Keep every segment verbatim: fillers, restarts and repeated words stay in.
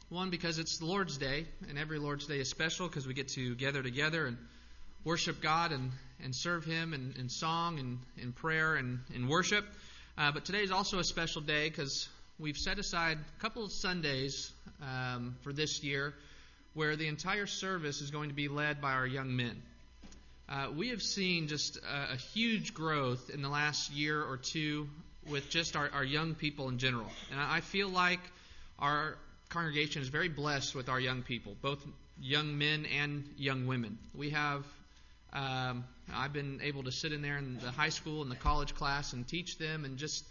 One, because it's the Lord's Day, and every Lord's Day is special because we get to gather together and worship God and, and serve Him in, in song and in prayer and in worship. Uh, but today is also a special day because we've set aside a couple of Sundays um, for this year where the entire service is going to be led by our young men. Uh, we have seen just a, a huge growth in the last year or two with just our, our young people in general. And I feel like our congregation is very blessed with our young people, both young men and young women. We have, um, I've been able to sit in there in the high school and the college class and teach them, and just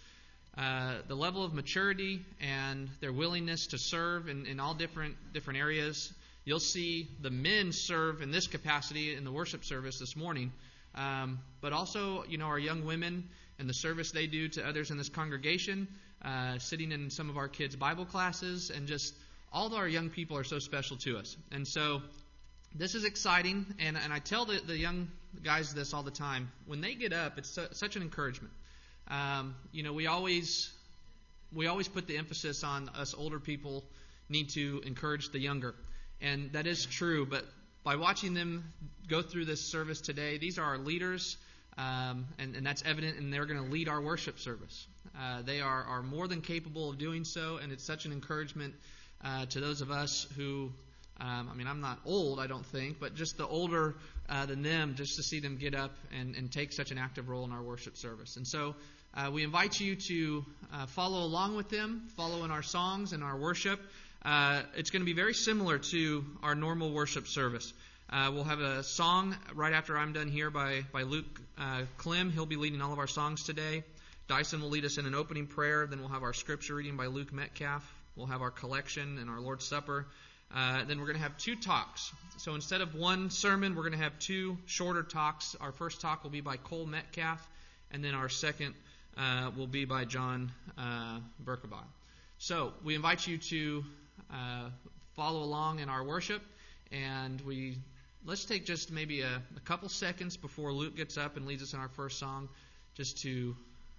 uh, the level of maturity and their willingness to serve in, in all different different areas. You'll see the men serve in this capacity in the worship service this morning, um, but also, you know, our young women and the service they do to others in this congregation, uh, sitting in some of our kids' Bible classes, and just all of our young people are so special to us. And so this is exciting, and, and I tell the, the young guys this all the time. When they get up, it's su- such an encouragement. Um, you know, we always we always put the emphasis on us older people need to encourage the younger. And that is true, but by watching them go through this service today, these are our leaders, um, and, and that's evident, and they're going to lead our worship service. Uh, they are, are more than capable of doing so, and it's such an encouragement uh, to those of us who, um, I mean, I'm not old, I don't think, but just the older uh, than them, just to see them get up and, and take such an active role in our worship service. And so uh, we invite you to uh, follow along with them, follow in our songs and our worship. Uh, it's going to be very similar to our normal worship service. Uh, we'll have a song right after I'm done here by, by Luke uh, Klim. He'll be leading all of our songs today. Dyson will lead us in an opening prayer. Then we'll have our scripture reading by Luke Metcalf. We'll have our collection and our Lord's Supper. Uh, then we're going to have two talks. So instead of one sermon, we're going to have two shorter talks. Our first talk will be by Cole Metcalf, and then our second uh, will be by John uh, Berkebile. So we invite you to Uh, follow along in our worship, and we let's take just maybe a, a couple seconds before Luke gets up and leads us in our first song, just to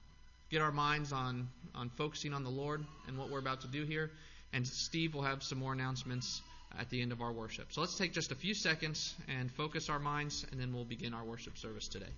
get our minds on on focusing on the Lord and what we're about to do here. And Steve will have some more announcements at the end of our worship. So let's take just a few seconds and focus our minds, and then we'll begin our worship service today.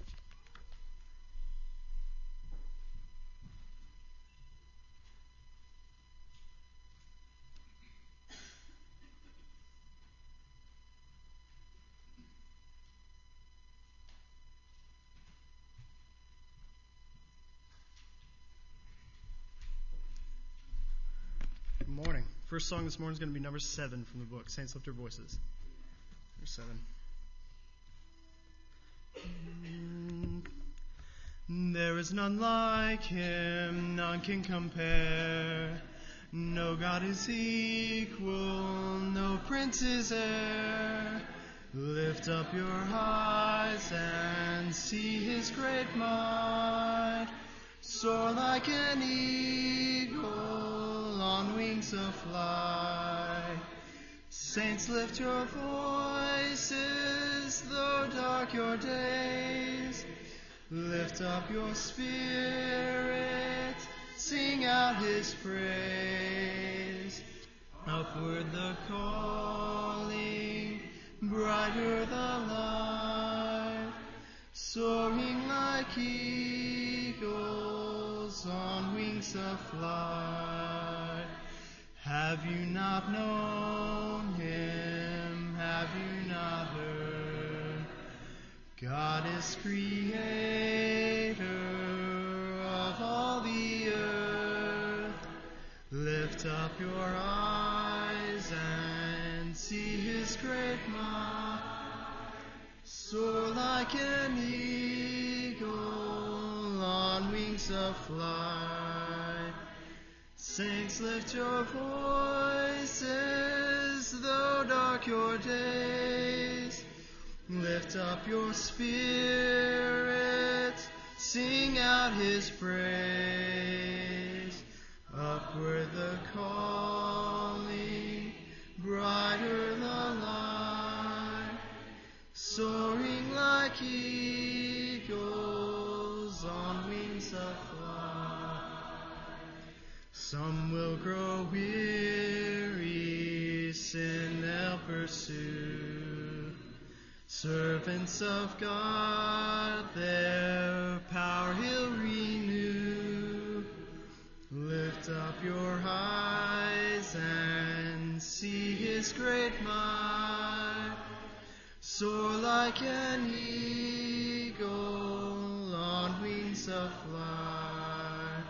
Morning. First song this morning is going to be number seven from the book, Saints Lift Your Voices. Number seven. There is none like Him, none can compare. No God is equal, no prince is heir. Lift up your eyes and see His great might. Soar like an eagle on wings of flight. Saints, lift your voices, though dark your days. Lift up your spirit, sing out His praise. Upward the calling, brighter the light. Soaring like eagles on wings of flight. Have you not known Him? Have you not heard? God is creator of all the earth. Lift up your eyes and see His great might. Soar like an eagle on wings of flight. Saints, lift your voices, though dark your days. Lift up your spirit, sing out His praise. Upward the calling, brighter the light. Soaring like eagles on wings of flight. Some will grow weary pursue. Servants of God, their power He'll renew. Lift up your eyes and see His great might. Soar like an eagle on wings of flight.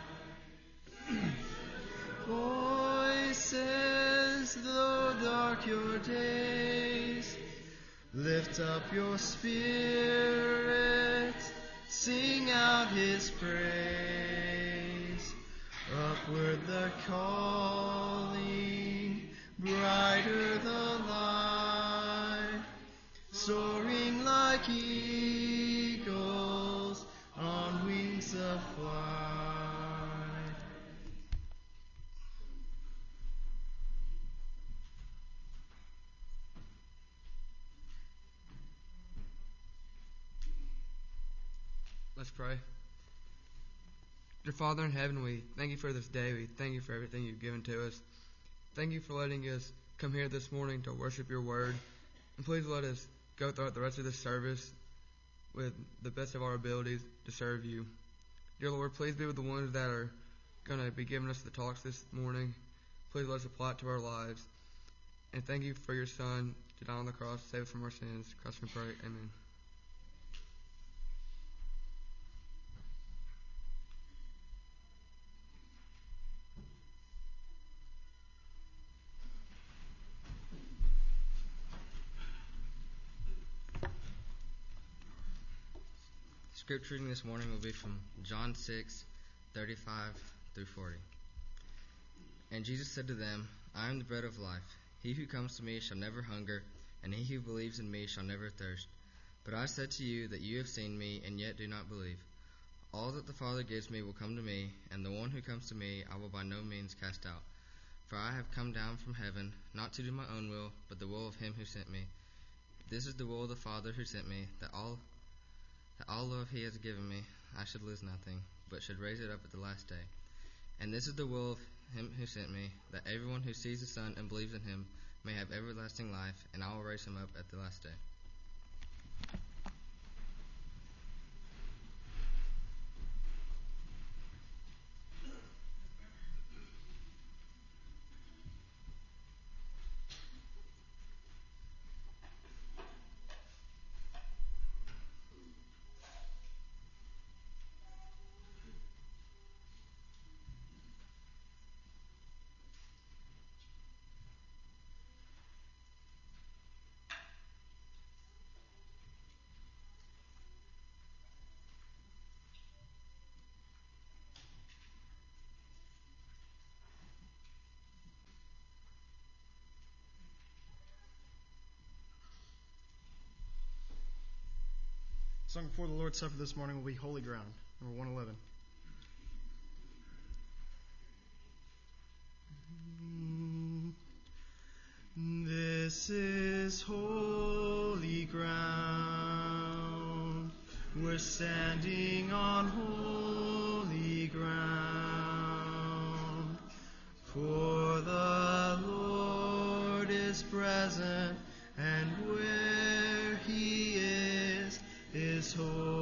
Voices, though dark your days, lift up your spirit, sing out His praise. Upward the calling, brighter the light, soaring like eagles on wings of flight. Let's pray. Dear Father in heaven, we thank you for this day. We thank you for everything you've given to us. Thank you for letting us come here this morning to worship your word. And please let us go throughout the rest of this service with the best of our abilities to serve you. Dear Lord, please be with the ones that are going to be giving us the talks this morning. Please let us apply it to our lives. And thank you for your Son to die on the cross, save us from our sins. In Christ we pray. Amen. Scripture reading this morning will be from John six, thirty-five through forty. And Jesus said to them, I am the bread of life. He who comes to me shall never hunger, and he who believes in me shall never thirst. But I said to you that you have seen me, and yet do not believe. All that the Father gives me will come to me, and the one who comes to me I will by no means cast out. For I have come down from heaven, not to do my own will, but the will of him who sent me. This is the will of the Father who sent me, that all that all love he has given me, I should lose nothing, but should raise it up at the last day. And this is the will of him who sent me, that everyone who sees the Son and believes in him may have everlasting life, and I will raise him up at the last day. The song before the Lord's Supper this morning will be Holy Ground, number one eleven. This is holy ground. We're standing on holy ground. For the Lord is present, and where he is, is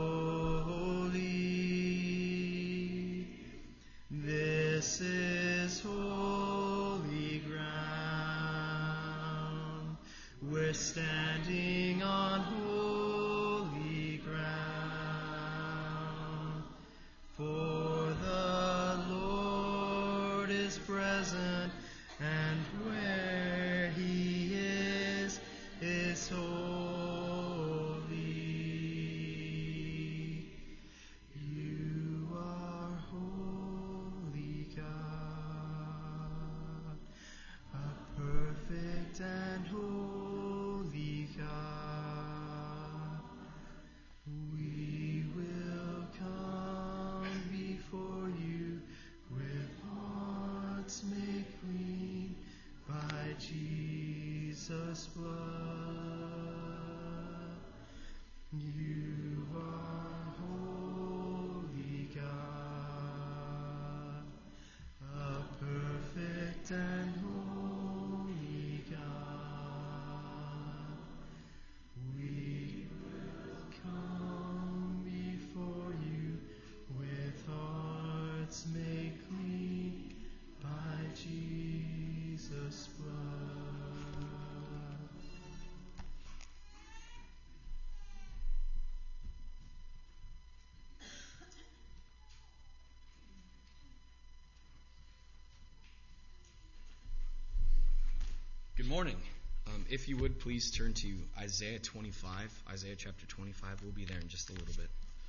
holy. This is holy ground. We're standing on holy ground. For the Lord is present, and where he is, is holy. You are holy God, a perfect and holy God. We will come before you with hearts made clean by Jesus' blood. You are holy God, a perfect and holy God. Good morning. Um, if you would, please turn to Isaiah twenty-five. Isaiah chapter twenty-five. We'll be there in just a little bit.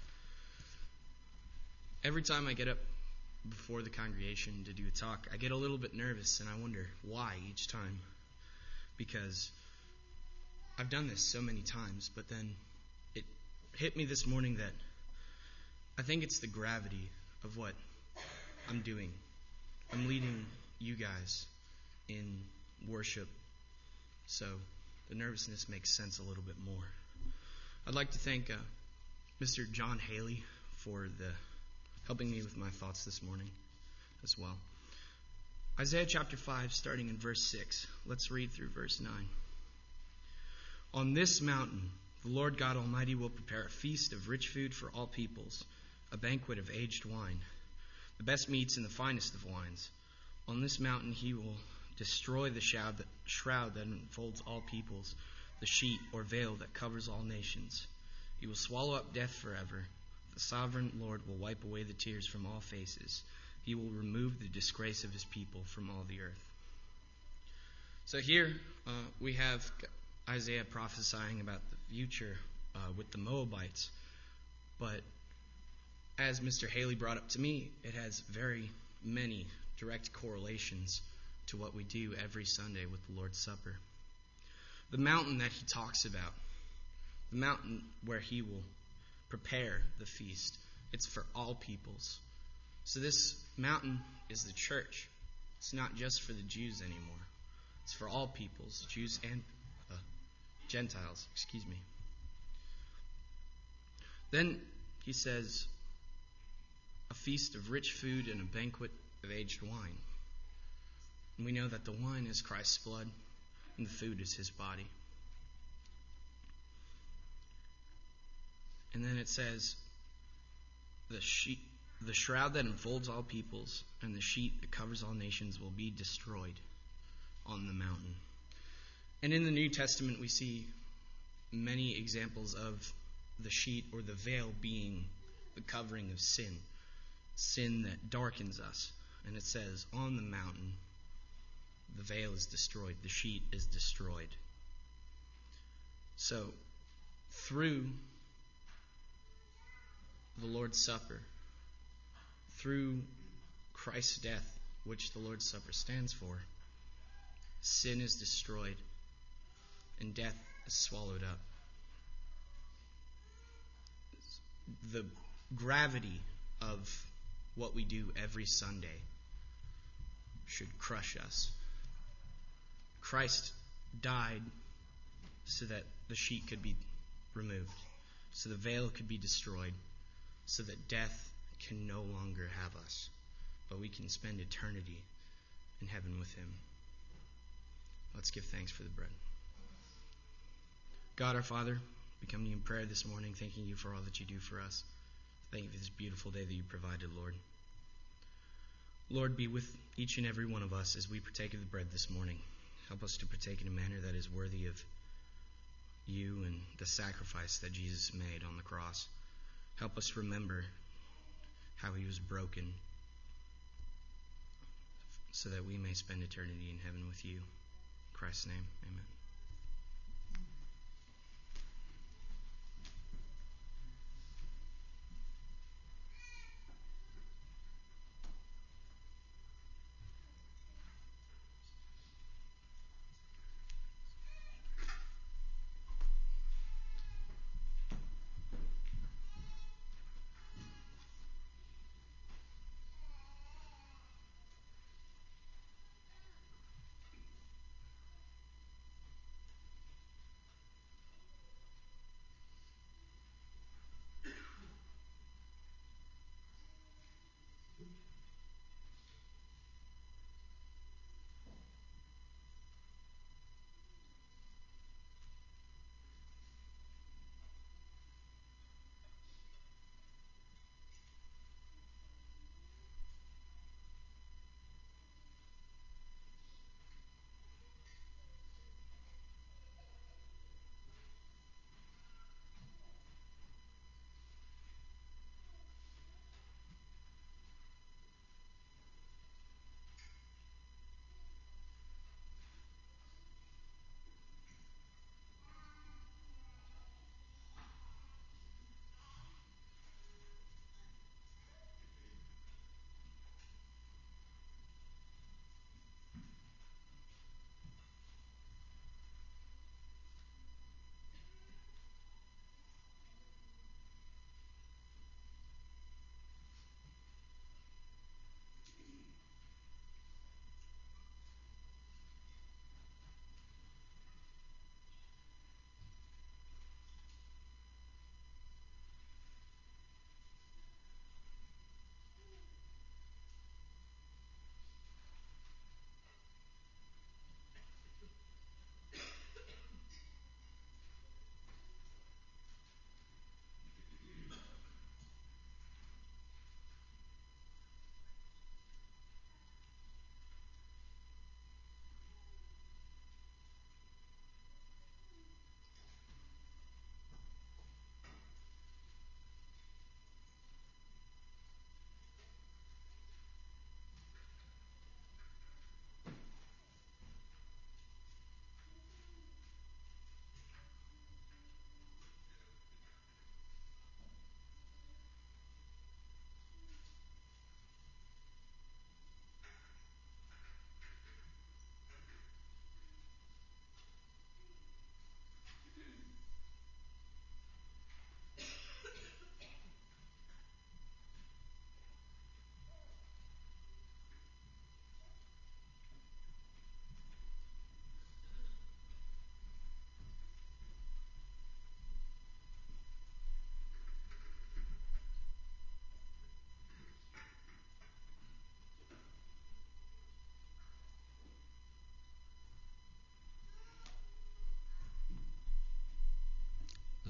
Every time I get up before the congregation to do a talk, I get a little bit nervous, and I wonder why each time. Because I've done this so many times, but then it hit me this morning that I think it's the gravity of what I'm doing. I'm leading you guys in worship, so the nervousness makes sense a little bit more. I'd like to thank uh, Mister John Haley for the helping me with my thoughts this morning as well. Isaiah chapter five, starting in verse six. Let's read through verse nine. On this mountain, the Lord God Almighty will prepare a feast of rich food for all peoples, a banquet of aged wine, the best meats and the finest of wines. On this mountain he will destroy the shroud that, shroud that enfolds all peoples, the sheet or veil that covers all nations. He will swallow up death forever. The sovereign Lord will wipe away the tears from all faces. He will remove the disgrace of his people from all the earth. So here uh, we have Isaiah prophesying about the future uh, with the Moabites. But as Mister Haley brought up to me, it has very many direct correlations to what we do every Sunday with the Lord's Supper. The mountain that he talks about, the mountain where he will prepare the feast, it's for all peoples. So this mountain is the church. It's not just for the Jews anymore. It's for all peoples, Jews and uh, Gentiles, excuse me. Then he says, a feast of rich food and a banquet of aged wine. And we know that the wine is Christ's blood and the food is his body. And then it says, the sheet, the shroud that enfolds all peoples and the sheet that covers all nations will be destroyed on the mountain. And in the New Testament we see many examples of the sheet or the veil being the covering of sin. Sin that darkens us. And it says, on the mountain, the veil is destroyed. The sheet is destroyed. So, through the Lord's Supper, through Christ's death, which the Lord's Supper stands for, sin is destroyed and death is swallowed up. The gravity of what we do every Sunday should crush us. Christ died so that the sheet could be removed, so the veil could be destroyed, so that death can no longer have us, but we can spend eternity in heaven with him. Let's give thanks for the bread. God our Father, we come to you in prayer this morning, thanking you for all that you do for us. Thank you for this beautiful day that you provided, Lord. Lord, be with each and every one of us as we partake of the bread this morning. Help us to partake in a manner that is worthy of you and the sacrifice that Jesus made on the cross. Help us remember how he was broken so that we may spend eternity in heaven with you. In Christ's name, amen.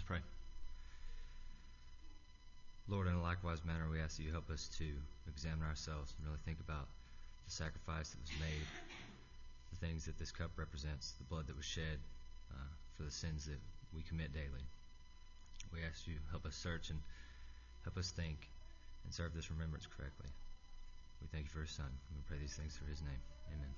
pray. Lord, in a likewise manner, we ask that you help us to examine ourselves and really think about the sacrifice that was made, the things that this cup represents, the blood that was shed uh, for the sins that we commit daily. We ask you help us search and help us think and serve this remembrance correctly. We thank you for his Son. We pray these things through his name. Amen.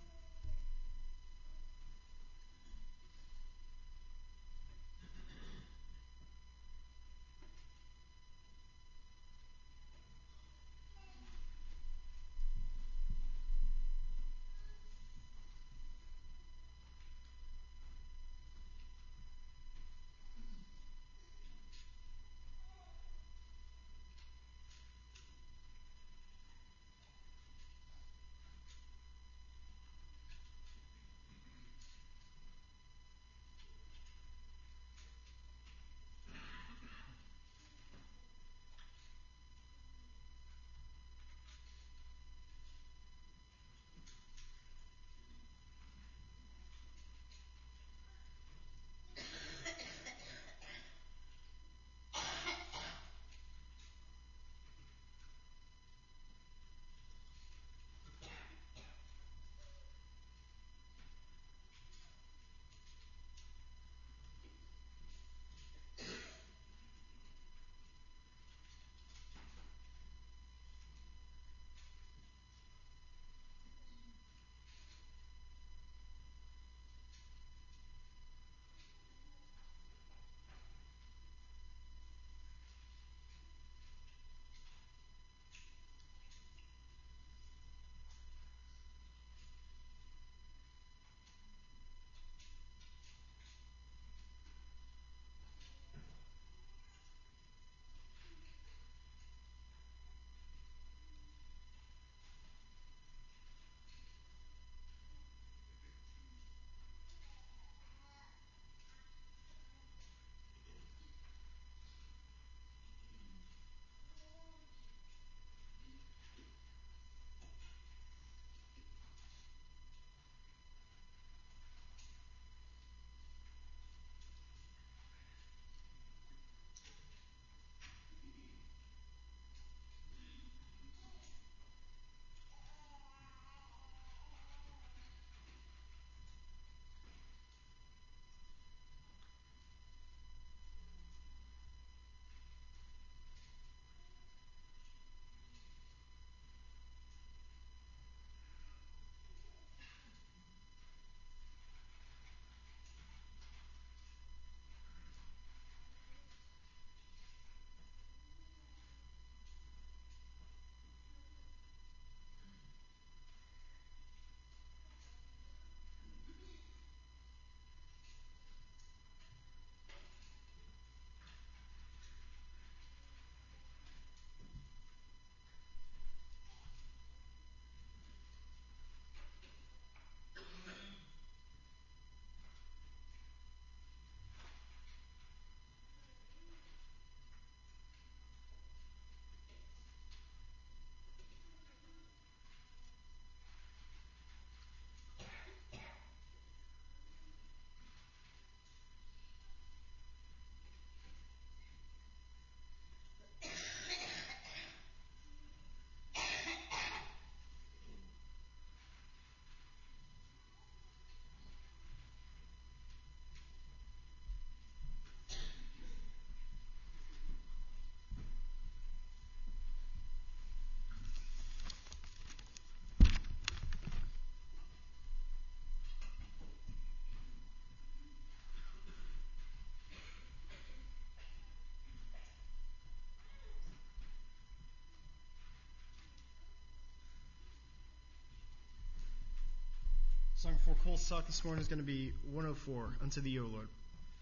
Song for Cole Stock this morning is going to be one oh four, Unto Thee, O Lord.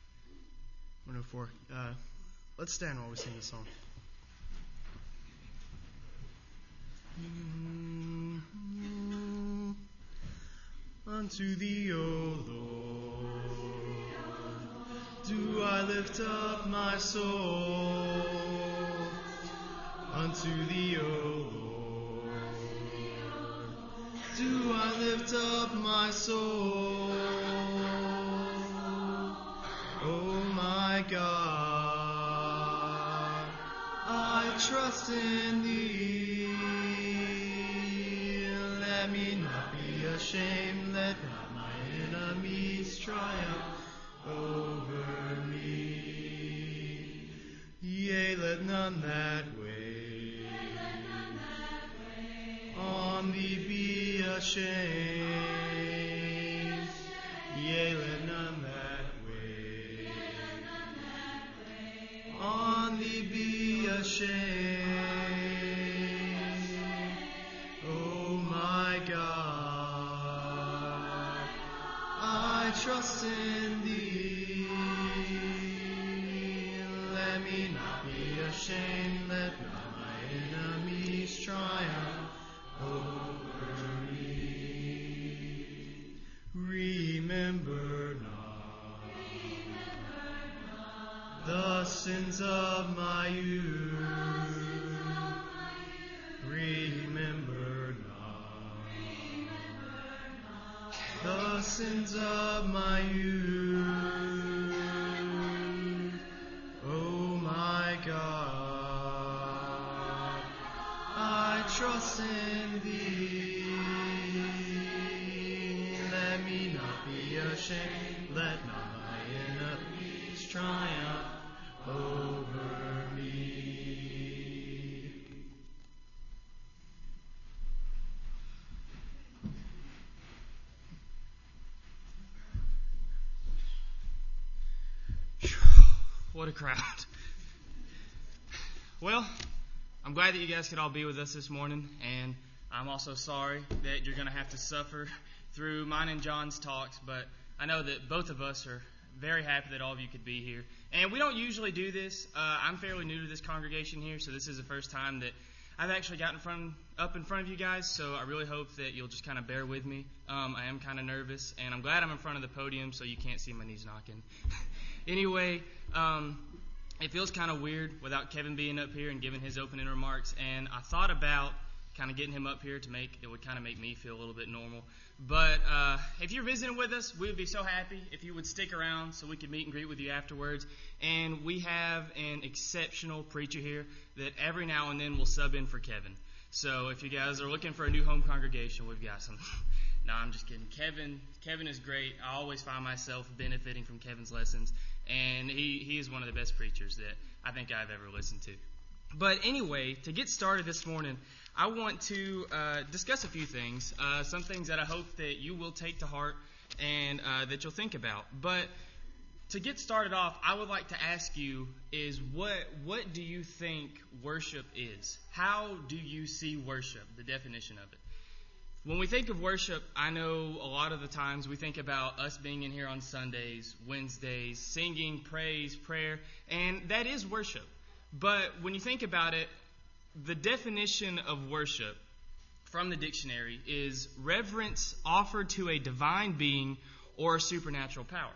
one oh four. Uh, let's stand while we sing this song. Mm-hmm. Unto Thee, O Lord, do I lift up my soul. Unto Thee, O Lord, do I lift up my soul. Oh my God, trust in Thee. Let me not be ashamed, let not my enemies triumph over me. Yea, let none that wait on Thee be ashamed. Yea, let none that wait on Thee be ashamed. Oh my God, I trust in Thee. Let me not be ashamed, let not my enemies triumph over me. Remember not, the sins of my youth. Remember not, the sins of my youth. Oh my God, I trust in Thee. Let me not be ashamed, let not my enemies triumph over me. What a crowd. Well, I'm glad that you guys could all be with us this morning, and I'm also sorry that you're going to have to suffer through mine and John's talks, but I know that both of us are very happy that all of you could be here. And we don't usually do this. Uh, I'm fairly new to this congregation here, so this is the first time that I've actually gotten in front, up in front of you guys, so I really hope that you'll just kind of bear with me. Um, I am kind of nervous, and I'm glad I'm in front of the podium so you can't see my knees knocking. Anyway, um, it feels kind of weird without Kevin being up here and giving his opening remarks, and I thought about kind of getting him up here to make it would kind of make me feel a little bit normal. But uh, if you're visiting with us, we would be so happy if you would stick around so we could meet and greet with you afterwards. And we have an exceptional preacher here that every now and then will sub in for Kevin. So if you guys are looking for a new home congregation, we've got some. No, I'm just kidding. Kevin, Kevin is great. I always find myself benefiting from Kevin's lessons, and he, he is one of the best preachers that I think I've ever listened to. But anyway, to get started this morning, I want to uh, discuss a few things, uh, some things that I hope that you will take to heart and uh, that you'll think about. But to get started off, I would like to ask you is what what do you think worship is? How do you see worship, the definition of it? When we think of worship, I know a lot of the times we think about us being in here on Sundays, Wednesdays, singing, praise, prayer, and that is worship. But when you think about it, the definition of worship from the dictionary is reverence offered to a divine being or a supernatural power.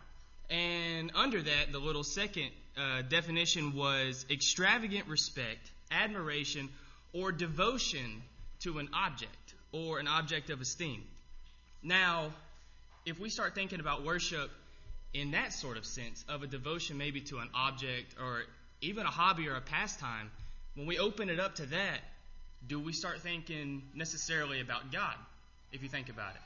And under that, the little second uh, definition was extravagant respect, admiration, or devotion to an object or an object of esteem. Now, if we start thinking about worship in that sort of sense, of a devotion maybe to an object or even a hobby or a pastime, when we open it up to that, do we start thinking necessarily about God, if you think about it?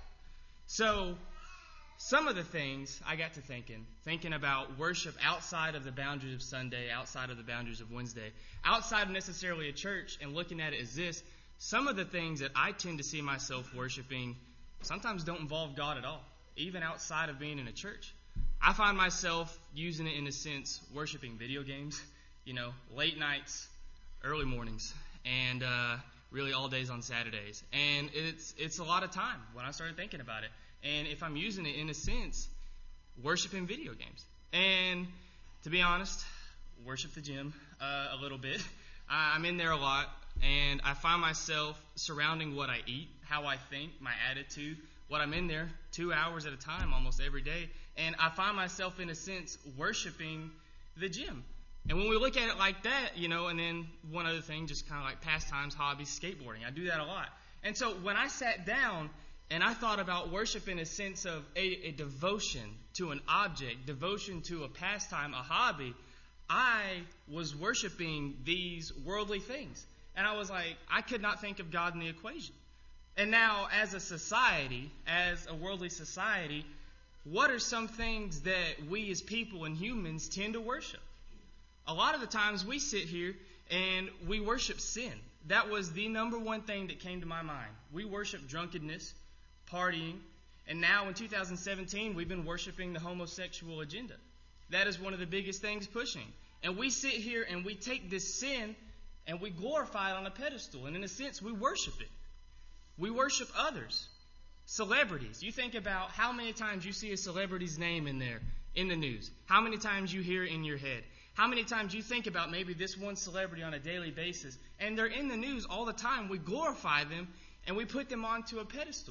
So, some of the things I got to thinking, thinking about worship outside of the boundaries of Sunday, outside of the boundaries of Wednesday, outside of necessarily a church, and looking at it as this, some of the things that I tend to see myself worshiping sometimes don't involve God at all, even outside of being in a church. I find myself using it in a sense, worshiping video games, you know, late nights, early mornings, and uh, really all days on Saturdays. And it's it's a lot of time when I started thinking about it. And if I'm using it in a sense, worshiping video games. And to be honest, worship the gym uh, a little bit. I'm in there a lot, and I find myself surrounding what I eat, how I think, my attitude, what I'm in there two hours at a time almost every day. And I find myself, in a sense, worshiping the gym. And when we look at it like that, you know, and then one other thing, just kind of like pastimes, hobbies, skateboarding. I do that a lot. And so when I sat down and I thought about worship in a sense of a, a devotion to an object, devotion to a pastime, a hobby, I was worshiping these worldly things. And I was like, I could not think of God in the equation. And now, as a society, as a worldly society, what are some things that we as people and humans tend to worship? A lot of the times we sit here and we worship sin. That was the number one thing that came to my mind. We worship drunkenness, partying, and now in two thousand seventeen we've been worshiping the homosexual agenda. That is one of the biggest things pushing. And we sit here and we take this sin and we glorify it on a pedestal. And in a sense, we worship it. We worship others. Celebrities. You think about how many times you see a celebrity's name in there, in the news. How many times you hear it in your head. How many times you think about maybe this one celebrity on a daily basis. And they're in the news all the time. We glorify them and we put them onto a pedestal.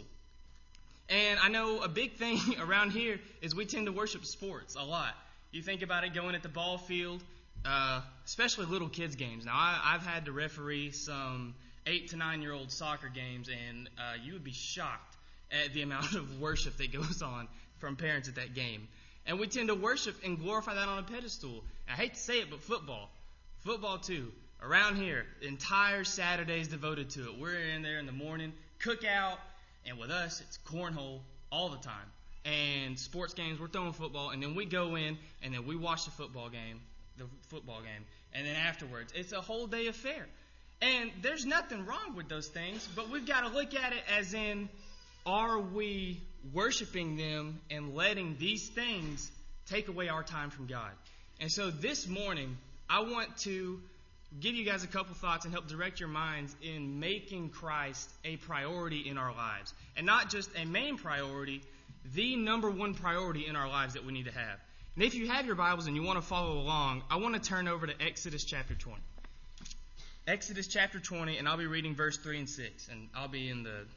And I know a big thing around here is we tend to worship sports a lot. You think about it going at the ball field, uh, especially little kids' games. Now, I, I've had to referee some eight to nine-year-old soccer games, and uh, you would be shocked at the amount of worship that goes on from parents at that game. And we tend to worship and glorify that on a pedestal. I hate to say it, but football. Football, too. Around here, entire Saturdays devoted to it. We're in there in the morning, cookout, and with us, it's cornhole all the time. And sports games, we're throwing football, and then we go in, and then we watch the football game, the football game, and then afterwards, it's a whole day affair. And there's nothing wrong with those things, but we've got to look at it as in, are we worshiping them and letting these things take away our time from God? And so this morning, I want to give you guys a couple thoughts and help direct your minds in making Christ a priority in our lives. And not just a main priority, the number one priority in our lives that we need to have. And if you have your Bibles and you want to follow along, I want to turn over to Exodus chapter twenty. Exodus chapter twenty, and I'll be reading verse three and six. And I'll be in the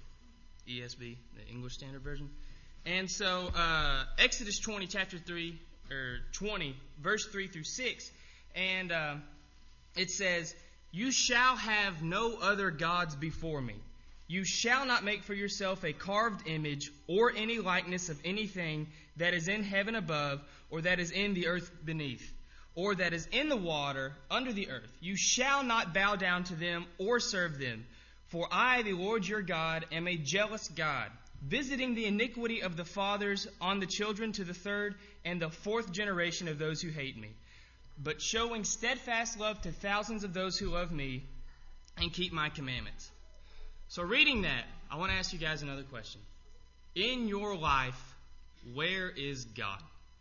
E S V, the English Standard Version. And so, uh, Exodus twenty, chapter three, or twenty, verse three through six. And uh, it says, "You shall have no other gods before me. You shall not make for yourself a carved image or any likeness of anything that is in heaven above, or that is in the earth beneath, or that is in the water under the earth. You shall not bow down to them or serve them. For I, the Lord your God, am a jealous God, visiting the iniquity of the fathers on the children to the third and the fourth generation of those who hate me, but showing steadfast love to thousands of those who love me and keep my commandments." So reading that, I want to ask you guys another question. In your life, where is God?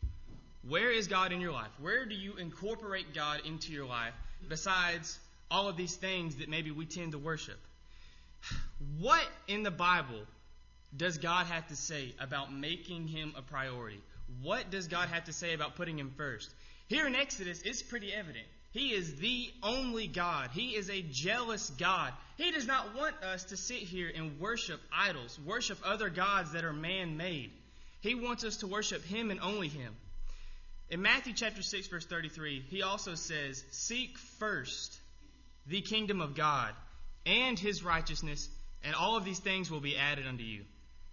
Where is God in your life? Where do you incorporate God into your life besides all of these things that maybe we tend to worship? What in the Bible does God have to say about making him a priority? What does God have to say about putting him first? Here in Exodus, it's pretty evident. He is the only God. He is a jealous God. He does not want us to sit here and worship idols, worship other gods that are man-made. He wants us to worship him and only him. In Matthew chapter six, verse thirty-three, he also says, "Seek first the kingdom of God and his righteousness, and all of these things will be added unto you."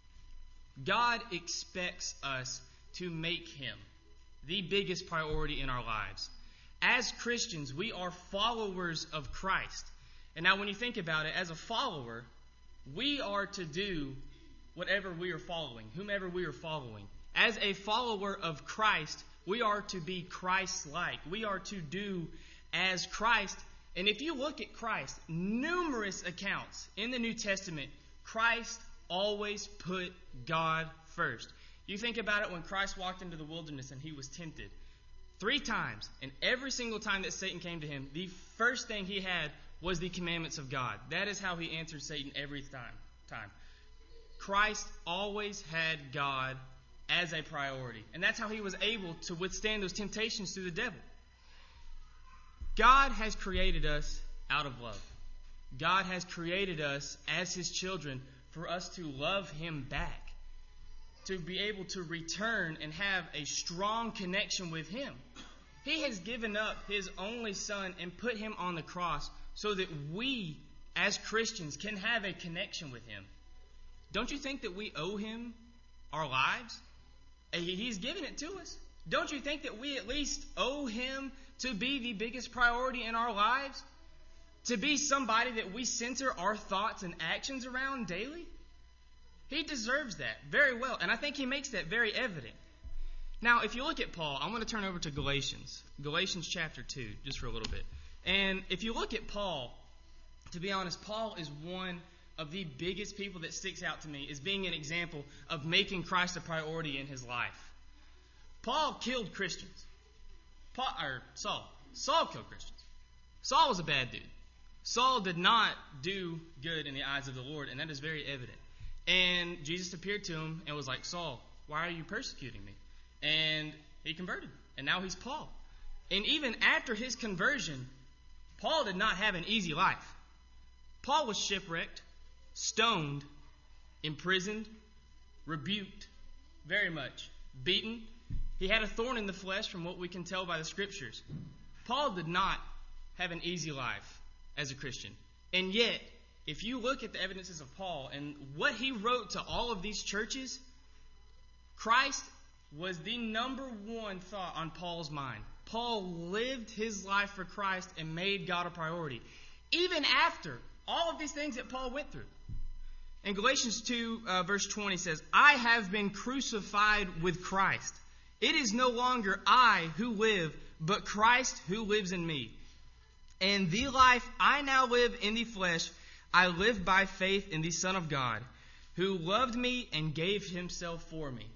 God expects us to make him the biggest priority in our lives. As Christians, we are followers of Christ. And now when you think about it, as a follower, we are to do whatever we are following, whomever we are following. As a follower of Christ, we are to be Christ-like. We are to do as Christ. And if you look at Christ, numerous accounts in the New Testament, Christ always put God first. You think about it when Christ walked into the wilderness and he was tempted. Three times, and every single time that Satan came to him, the first thing he had was the commandments of God. That is how he answered Satan every time. time. Christ always had God as a priority. And that's how he was able to withstand those temptations through the devil. God has created us out of love. God has created us as his children for us to love him back. To be able to return and have a strong connection with him. He has given up his only son and put him on the cross so that we, as Christians, can have a connection with him. Don't you think that we owe him our lives? He's given it to us. Don't you think that we at least owe him to be the biggest priority in our lives? to be somebody that we center our thoughts and actions around daily? He deserves that very well, and I think he makes that very evident. Now, if you look at Paul, I'm going to turn over to Galatians, Galatians chapter two, just for a little bit. And if you look at Paul, to be honest, Paul is one of the biggest people that sticks out to me as being an example of making Christ a priority in his life. Paul killed Christians. Paul, or Saul. Saul killed Christians. Saul was a bad dude. Saul did not do good in the eyes of the Lord, and that is very evident. And Jesus appeared to him and was like, Saul, why are you persecuting me? And he converted. And now he's Paul. And even after his conversion, Paul did not have an easy life. Paul was shipwrecked, stoned, imprisoned, rebuked very much, beaten. He had a thorn in the flesh from what we can tell by the scriptures. Paul did not have an easy life as a Christian. And yet, if you look at the evidences of Paul and what he wrote to all of these churches, Christ was the number one thought on Paul's mind. Paul lived his life for Christ and made God a priority, even after all of these things that Paul went through. In Galatians two, uh, verse twenty says, I have been crucified with Christ. It is no longer I who live, but Christ who lives in me. And the life I now live in the flesh, I live by faith in the Son of God, who loved me and gave himself for me.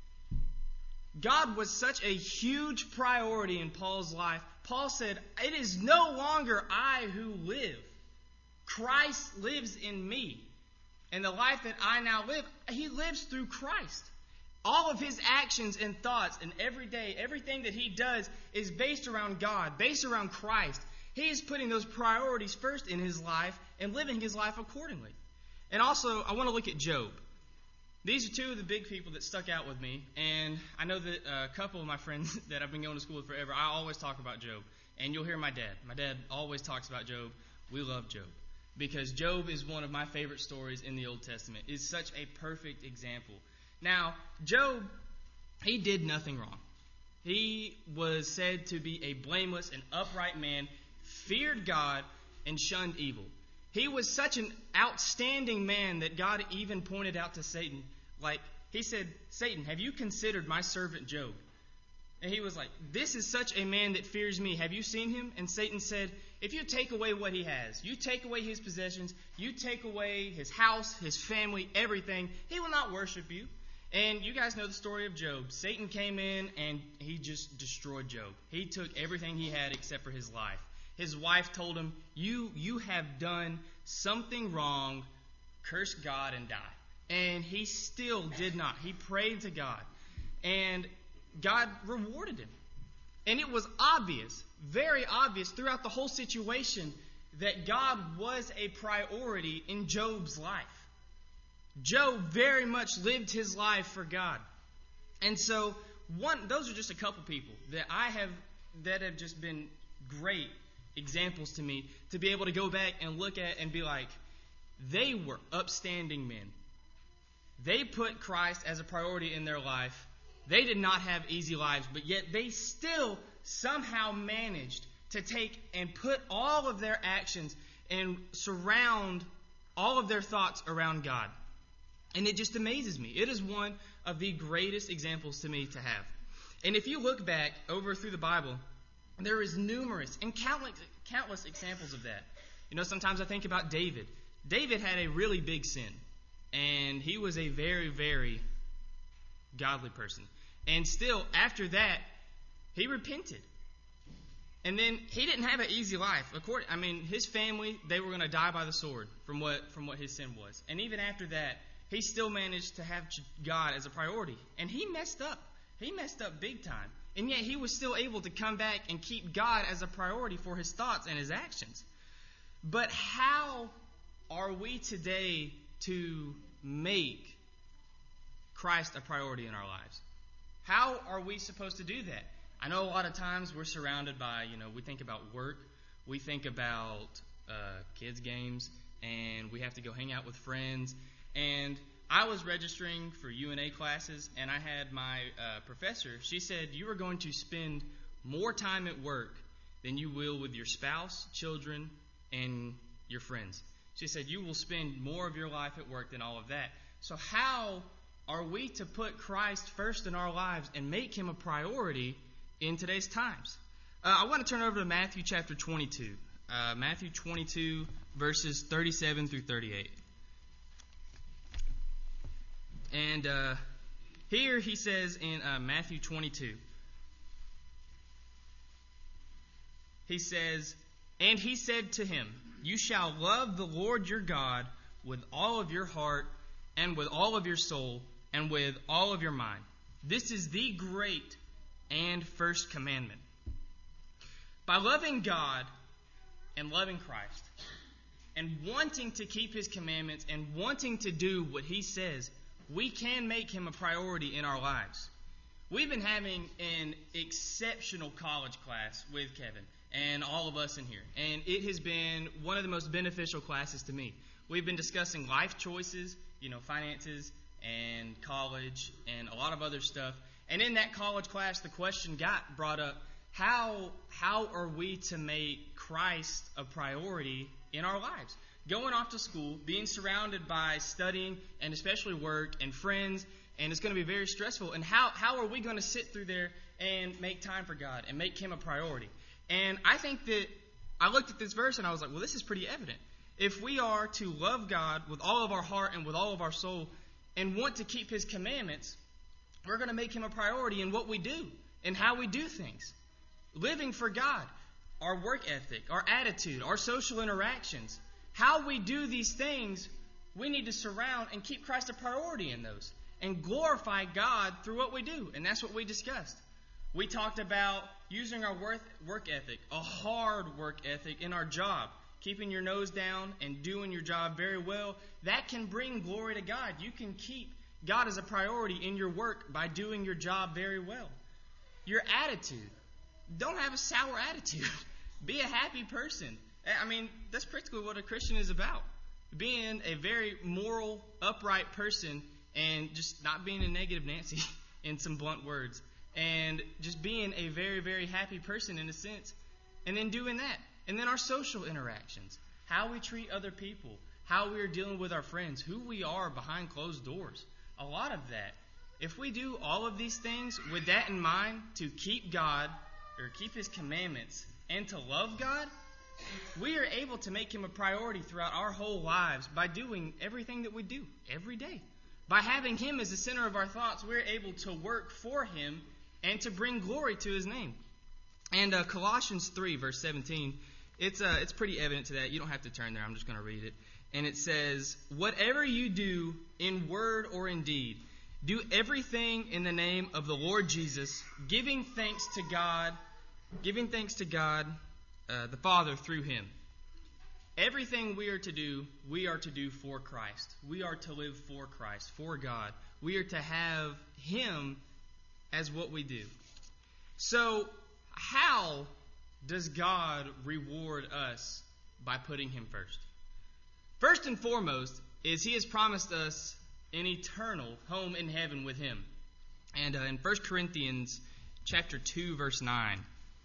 God was such a huge priority in Paul's life. Paul said, it is no longer I who live. Christ lives in me. And the life that I now live, he lives through Christ. All of his actions and thoughts and every day, everything that he does is based around God, based around Christ. He is putting those priorities first in his life and living his life accordingly. And also, I want to look at Job. These are two of the big people that stuck out with me. And I know that a couple of my friends that I've been going to school with forever, I always talk about Job. And you'll hear my dad. My dad always talks about Job. We love Job. Because Job is one of my favorite stories in the Old Testament. It's such a perfect example. Now, Job, he did nothing wrong. He was said to be a blameless and upright man, feared God, and shunned evil. He was such an outstanding man that God even pointed out to Satan. Like, he said, Satan, have you considered my servant Job? And he was like, this is such a man that fears me. Have you seen him? And Satan said, if you take away what he has, you take away his possessions, you take away his house, his family, everything, he will not worship you. And you guys know the story of Job. Satan came in and he just destroyed Job. He took everything he had except for his life. His wife told him, you, you have done something wrong, curse God and die. And he still did not. He prayed to God. And God rewarded him. And it was obvious, very obvious throughout the whole situation that God was a priority in Job's life. Job very much lived his life for God. And so one those are just a couple people that I have that have just been great examples to me to be able to go back and look at and be like, they were upstanding men. They put Christ as a priority in their life. They did not have easy lives, but yet they still somehow managed to take and put all of their actions and surround all of their thoughts around God. And it just amazes me. It is one of the greatest examples to me to have. And if you look back over through the Bible, there is numerous and countless, countless examples of that. You know, sometimes I think about David. David had a really big sin. And he was a very, very godly person. And still, after that, he repented. And then he didn't have an easy life. According, I mean, his family, they were going to die by the sword from what from what his sin was. And even after that, he still managed to have God as a priority. And he messed up. He messed up big time. And yet he was still able to come back and keep God as a priority for his thoughts and his actions. But how are we today to make Christ a priority in our lives? How are we supposed to do that? I know a lot of times we're surrounded by, you know, we think about work, we think about uh, kids' games, and we have to go hang out with friends. And I was registering for U N A classes, and I had my uh, professor, she said, you are going to spend more time at work than you will with your spouse, children, and your friends. She said, you will spend more of your life at work than all of that. So how are we to put Christ first in our lives and make him a priority in today's times? Uh, I want to turn over to Matthew chapter twenty-two. Uh, Matthew twenty-two, verses thirty-seven through thirty-eight. And uh, here he says in uh, Matthew twenty-two, he says, and he said to him, you shall love the Lord your God with all of your heart and with all of your soul and with all of your mind. This is the great and first commandment. By loving God and loving Christ and wanting to keep his commandments and wanting to do what he says, we can make him a priority in our lives. We've been having an exceptional college class with Kevin and all of us in here, and it has been one of the most beneficial classes to me. We've been discussing life choices, you know, finances and college and a lot of other stuff. And in that college class, the question got brought up, how how are we to make Christ a priority in our lives? Going off to school, being surrounded by studying and especially work and friends, and it's going to be very stressful. And how, how are we going to sit through there and make time for God and make him a priority? And I think that I looked at this verse and I was like, well, this is pretty evident. If we are to love God with all of our heart and with all of our soul and want to keep his commandments, we're going to make him a priority in what we do and how we do things. Living for God, our work ethic, our attitude, our social interactions, how we do these things, we need to surround and keep Christ a priority in those and glorify God through what we do. And that's what we discussed. We talked about using our work, work ethic, a hard work ethic in our job, keeping your nose down and doing your job very well. That can bring glory to God. You can keep God as a priority in your work by doing your job very well. Your attitude. Don't have a sour attitude. Be a happy person. I mean, that's practically what a Christian is about. Being a very moral, upright person and just not being a negative Nancy in some blunt words. And just being a very, very happy person in a sense. And then doing that. And then our social interactions. How we treat other people. How we are dealing with our friends. Who we are behind closed doors. A lot of that. If we do all of these things with that in mind, to keep God or keep his commandments and to love God, we are able to make him a priority throughout our whole lives by doing everything that we do every day. By having him as the center of our thoughts, we're able to work for him and to bring glory to his name. And uh, Colossians three, verse seventeen, it's uh, it's pretty evident to that. You don't have to turn there. I'm just going to read it. And it says, whatever you do in word or in deed, do everything in the name of the Lord Jesus, giving thanks to God, giving thanks to God, uh, the Father through him. Everything we are to do, we are to do for Christ. We are to live for Christ, for God. We are to have him as what we do. So, how does God reward us by putting him first? First and foremost is he has promised us an eternal home in heaven with him. And uh, in First Corinthians chapter two, verse nine.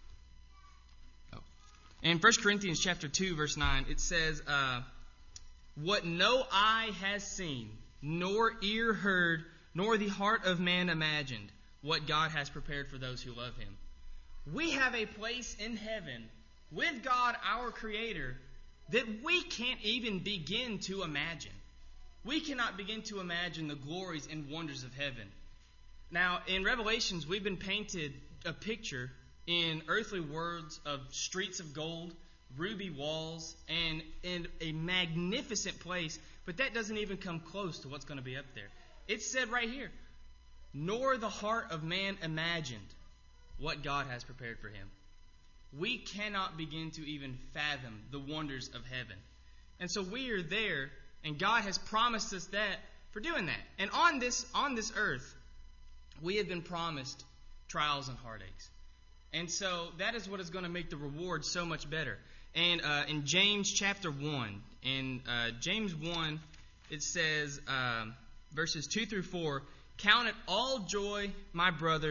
Oh. In First Corinthians chapter two, verse nine, it says, uh, what no eye has seen, nor ear heard, nor the heart of man imagined, what God has prepared for those who love him. We have a place in heaven with God, our Creator, that we can't even begin to imagine. We cannot begin to imagine the glories and wonders of heaven. Now, in Revelations, we've been painted a picture in earthly worlds of streets of gold, ruby walls, and, and a magnificent place, but that doesn't even come close to what's going to be up there. It's said right here, nor the heart of man imagined what God has prepared for him. We cannot begin to even fathom the wonders of heaven. And so we are there, and God has promised us that for doing that. And on this on this earth, we have been promised trials and heartaches. And so that is what is going to make the reward so much better. And uh, in James chapter one, in uh, James one, it says, uh, verses two through four, count it all joy, my brothers,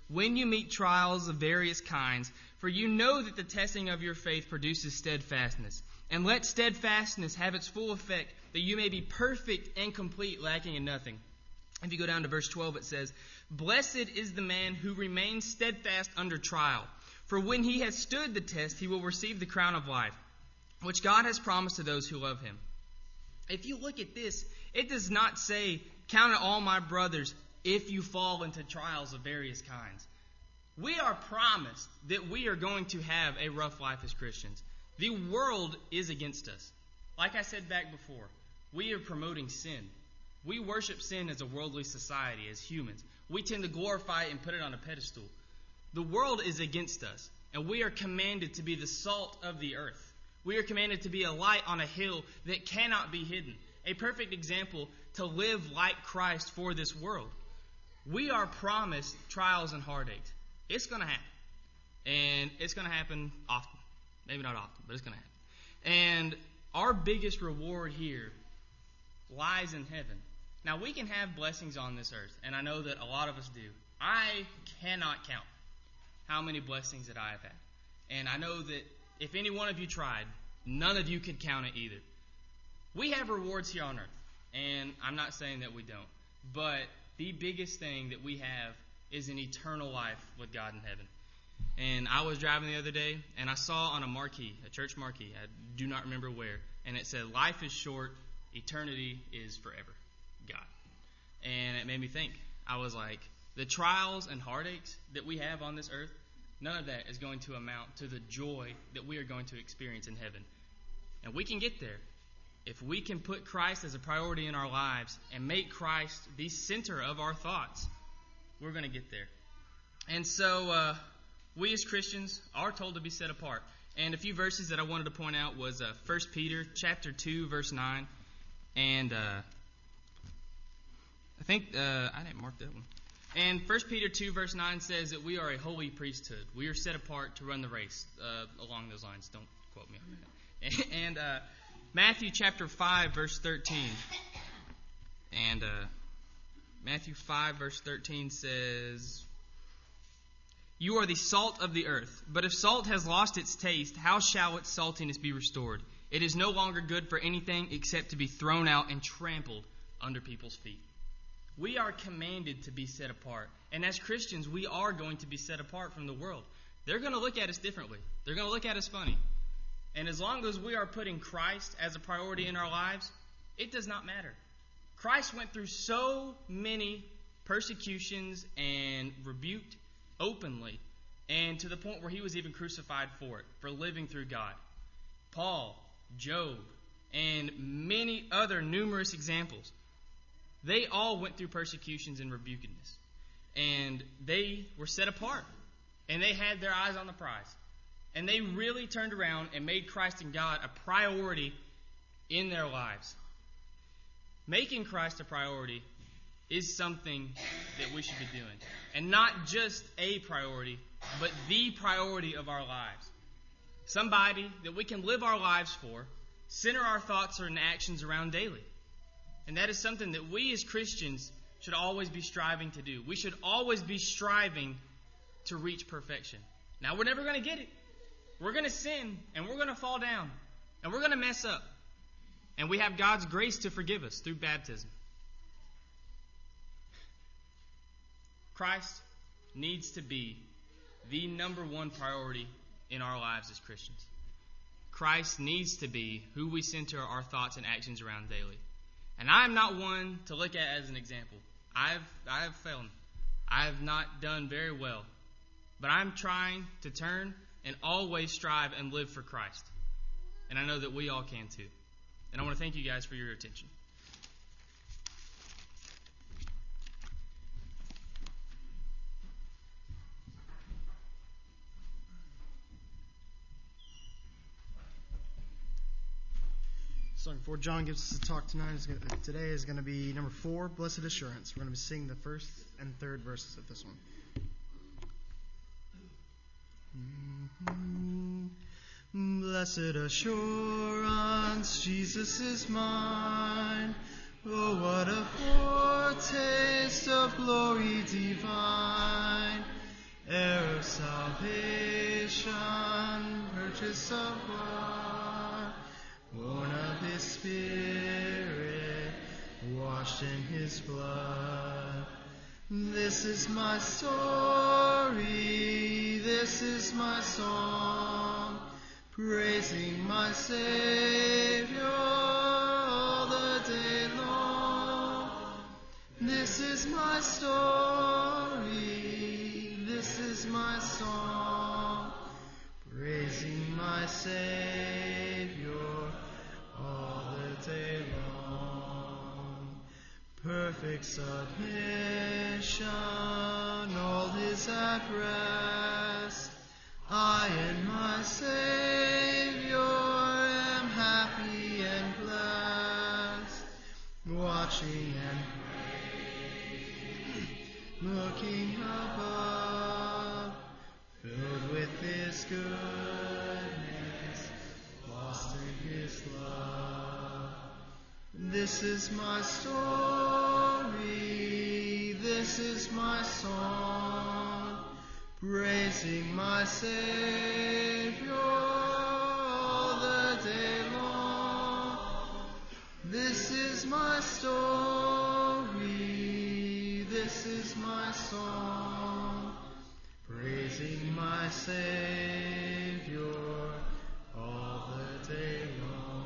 when you meet trials of various kinds, for you know that the testing of your faith produces steadfastness. And let steadfastness have its full effect, that you may be perfect and complete, lacking in nothing. If you go down to verse twelve, it says, Blessed is the man who remains steadfast under trial, for when he has stood the test, he will receive the crown of life, which God has promised to those who love him. If you look at this, it does not say, Count it all, my brothers, if you fall into trials of various kinds. We are promised that we are going to have a rough life as Christians. The world is against us. Like I said back before, we are promoting sin. We worship sin as a worldly society, as humans. We tend to glorify it and put it on a pedestal. The world is against us, and we are commanded to be the salt of the earth. We are commanded to be a light on a hill that cannot be hidden. A perfect example to live like Christ for this world. We are promised trials and heartaches. It's going to happen. And it's going to happen often. Maybe not often, but it's going to happen. And our biggest reward here lies in heaven. Now, we can have blessings on this earth, and I know that a lot of us do. I cannot count how many blessings that I have had. And I know that if any one of you tried, none of you could count it either. We have rewards here on earth, and I'm not saying that we don't. But the biggest thing that we have is an eternal life with God in heaven. And I was driving the other day, and I saw on a marquee, a church marquee, I do not remember where, and it said, Life is short, eternity is forever. God. And it made me think. I was like, the trials and heartaches that we have on this earth, none of that is going to amount to the joy that we are going to experience in heaven. And we can get there if we can put Christ as a priority in our lives and make Christ the center of our thoughts. We're going to get there. And so uh, we as Christians are told to be set apart. And a few verses that I wanted to point out was uh, First Peter chapter two, verse nine. And uh, I think uh, I didn't mark that one. And First Peter two, verse nine says that we are a holy priesthood. We are set apart to run the race uh, along those lines. Don't quote me on that. And uh, Matthew chapter five, verse thirteen. And uh, Matthew five, verse thirteen says, You are the salt of the earth. But if salt has lost its taste, how shall its saltiness be restored? It is no longer good for anything except to be thrown out and trampled under people's feet. We are commanded to be set apart. And as Christians, we are going to be set apart from the world. They're going to look at us differently. They're going to look at us funny. And as long as we are putting Christ as a priority in our lives, it does not matter. Christ went through so many persecutions and rebuked openly, and to the point where he was even crucified for it, for living through God. Paul, Job, and many other numerous examples. They all went through persecutions and rebukedness. And they were set apart. And they had their eyes on the prize. And they really turned around and made Christ and God a priority in their lives. Making Christ a priority is something that we should be doing. And not just a priority, but the priority of our lives. Somebody that we can live our lives for, center our thoughts and actions around daily. And that is something that we as Christians should always be striving to do. We should always be striving to reach perfection. Now, we're never going to get it. We're going to sin, and we're going to fall down, and we're going to mess up. And we have God's grace to forgive us through baptism. Christ needs to be the number one priority in our lives as Christians. Christ needs to be who we center our thoughts and actions around daily. And I am not one to look at as an example. I've I have failed. I have not done very well. But I'm trying to turn and always strive and live for Christ. And I know that we all can too. And I want to thank you guys for your attention. So before John gives us a talk tonight, is gonna, today is going to be number four, Blessed Assurance. We're going to be singing the first and third verses of this one. Mm-hmm. Blessed assurance, Jesus is mine. Oh, what a foretaste of glory divine. purchase of blood, born of his Spirit, washed in his blood. This is my story, this is my song, praising my Savior all the day long. This is my story, this is my song, praising my Savior all the day long. Perfect submission, all is at rest. I and my Savior am happy and blessed, watching and praying, looking above, filled with his goodness, lost in his love. This is my story, this is my song, praising my Savior all the day long. This is my story, this is my song, praising my Savior all the day long.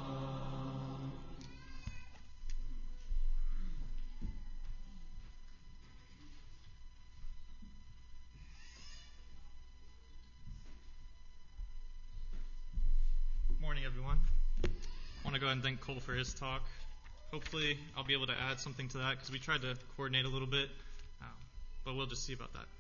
Morning, everyone. I want to go ahead and thank Cole for his talk. Hopefully, I'll be able to add something to that because we tried to coordinate a little bit, um, but we'll just see about that.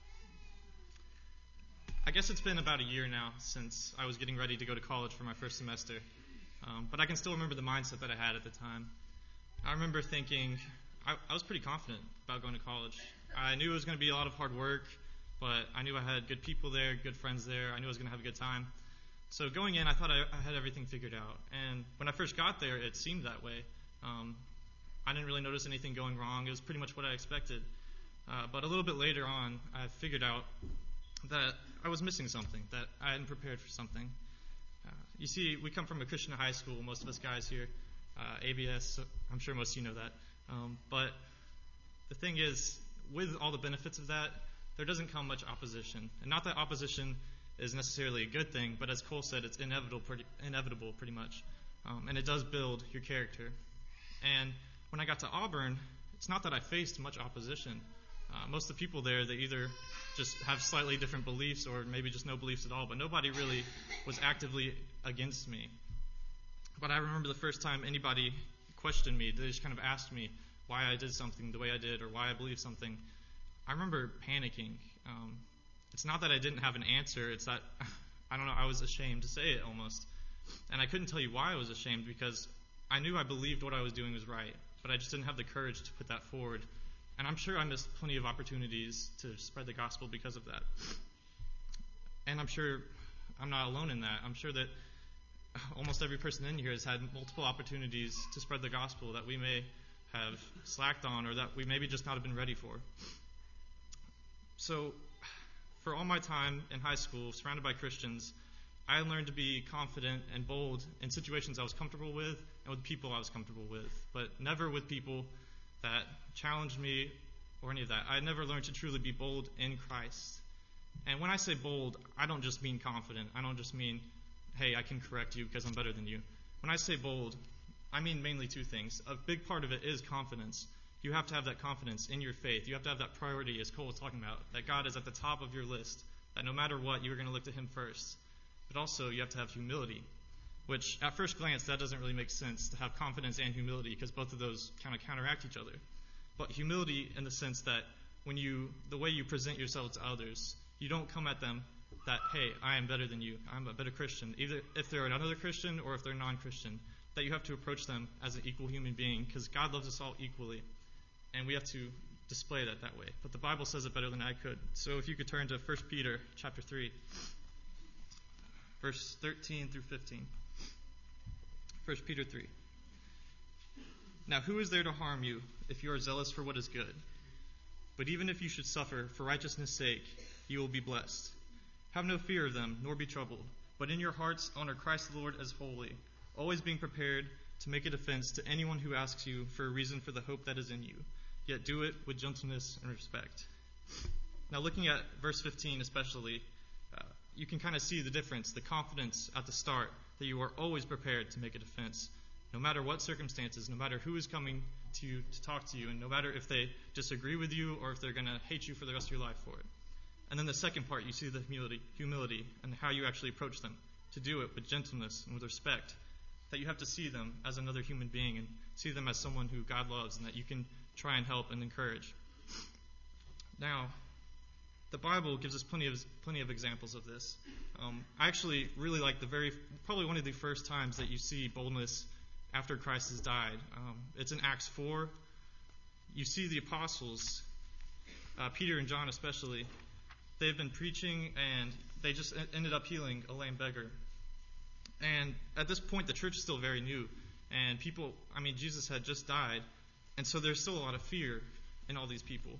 I guess it's been about a year now since I was getting ready to go to college for my first semester, um, but I can still remember the mindset that I had at the time. I remember thinking I, I was pretty confident about going to college. I knew it was going to be a lot of hard work, but I knew I had good people there, good friends there. I knew I was going to have a good time. So going in, I thought I, I had everything figured out. And when I first got there, it seemed that way. Um, I didn't really notice anything going wrong. It was pretty much what I expected. Uh, but a little bit later on, I figured out that I was missing something, that I hadn't prepared for something. Uh, you see, we come from a Christian high school, most of us guys here, uh, A B S, so I'm sure most of you know that. Um, but the thing is, with all the benefits of that, there doesn't come much opposition. And not that opposition is necessarily a good thing, but as Cole said, it's inevitable pretty, inevitable pretty much. Um, and it does build your character. And when I got to Auburn, it's not that I faced much opposition. Uh, most of the people there, they either just have slightly different beliefs or maybe just no beliefs at all, but nobody really was actively against me. But I remember the first time anybody questioned me, they just kind of asked me why I did something the way I did or why I believed something. I remember panicking. Um, It's not that I didn't have an answer. It's that, I don't know, I was ashamed to say it almost. And I couldn't tell you why I was ashamed because I knew I believed what I was doing was right, but I just didn't have the courage to put that forward. And I'm sure I missed plenty of opportunities to spread the gospel because of that. And I'm sure I'm not alone in that. I'm sure that almost every person in here has had multiple opportunities to spread the gospel that we may have slacked on or that we maybe just not have been ready for. So, for all my time in high school, surrounded by Christians, I learned to be confident and bold in situations I was comfortable with and with people I was comfortable with, but never with people that challenged me or any of that. I never learned to truly be bold in Christ. And when I say bold, I don't just mean confident. I don't just mean, hey, I can correct you because I'm better than you. When I say bold, I mean mainly two things. A big part of it is confidence. You have to have that confidence in your faith. You have to have that priority, as Cole was talking about, that God is at the top of your list, that no matter what, you're going to look to him first. But also, you have to have humility, which at first glance, that doesn't really make sense, to have confidence and humility, because both of those kind of counteract each other. But humility in the sense that when you, the way you present yourself to others, you don't come at them that, hey, I am better than you, I'm a better Christian, either if they're another Christian or if they're non-Christian, that you have to approach them as an equal human being, because God loves us all equally. And we have to display that that way. But the Bible says it better than I could. So if you could turn to First Peter chapter three, verse thirteen through fifteen. First Peter three. Now who is there to harm you if you are zealous for what is good? But even if you should suffer for righteousness' sake, you will be blessed. Have no fear of them, nor be troubled, but in your hearts honor Christ the Lord as holy, always being prepared to make a defense to anyone who asks you for a reason for the hope that is in you, yet do it with gentleness and respect. Now, looking at verse fifteen especially, uh, you can kind of see the difference, the confidence at the start that you are always prepared to make a defense, no matter what circumstances, no matter who is coming to you to talk to you, and no matter if they disagree with you or if they're going to hate you for the rest of your life for it. And then the second part, you see the humility, humility and how you actually approach them, to do it with gentleness and with respect, that you have to see them as another human being and see them as someone who God loves and that you can try and help and encourage. Now, the Bible gives us plenty of plenty of examples of this. Um, I actually really like the very, probably one of the first times that you see boldness after Christ has died. Um, it's in Acts four. You see the apostles, uh, Peter and John especially, they've been preaching and they just ended up healing a lame beggar. And at this point, the church is still very new. And people, I mean, Jesus had just died. And so there's still a lot of fear in all these people.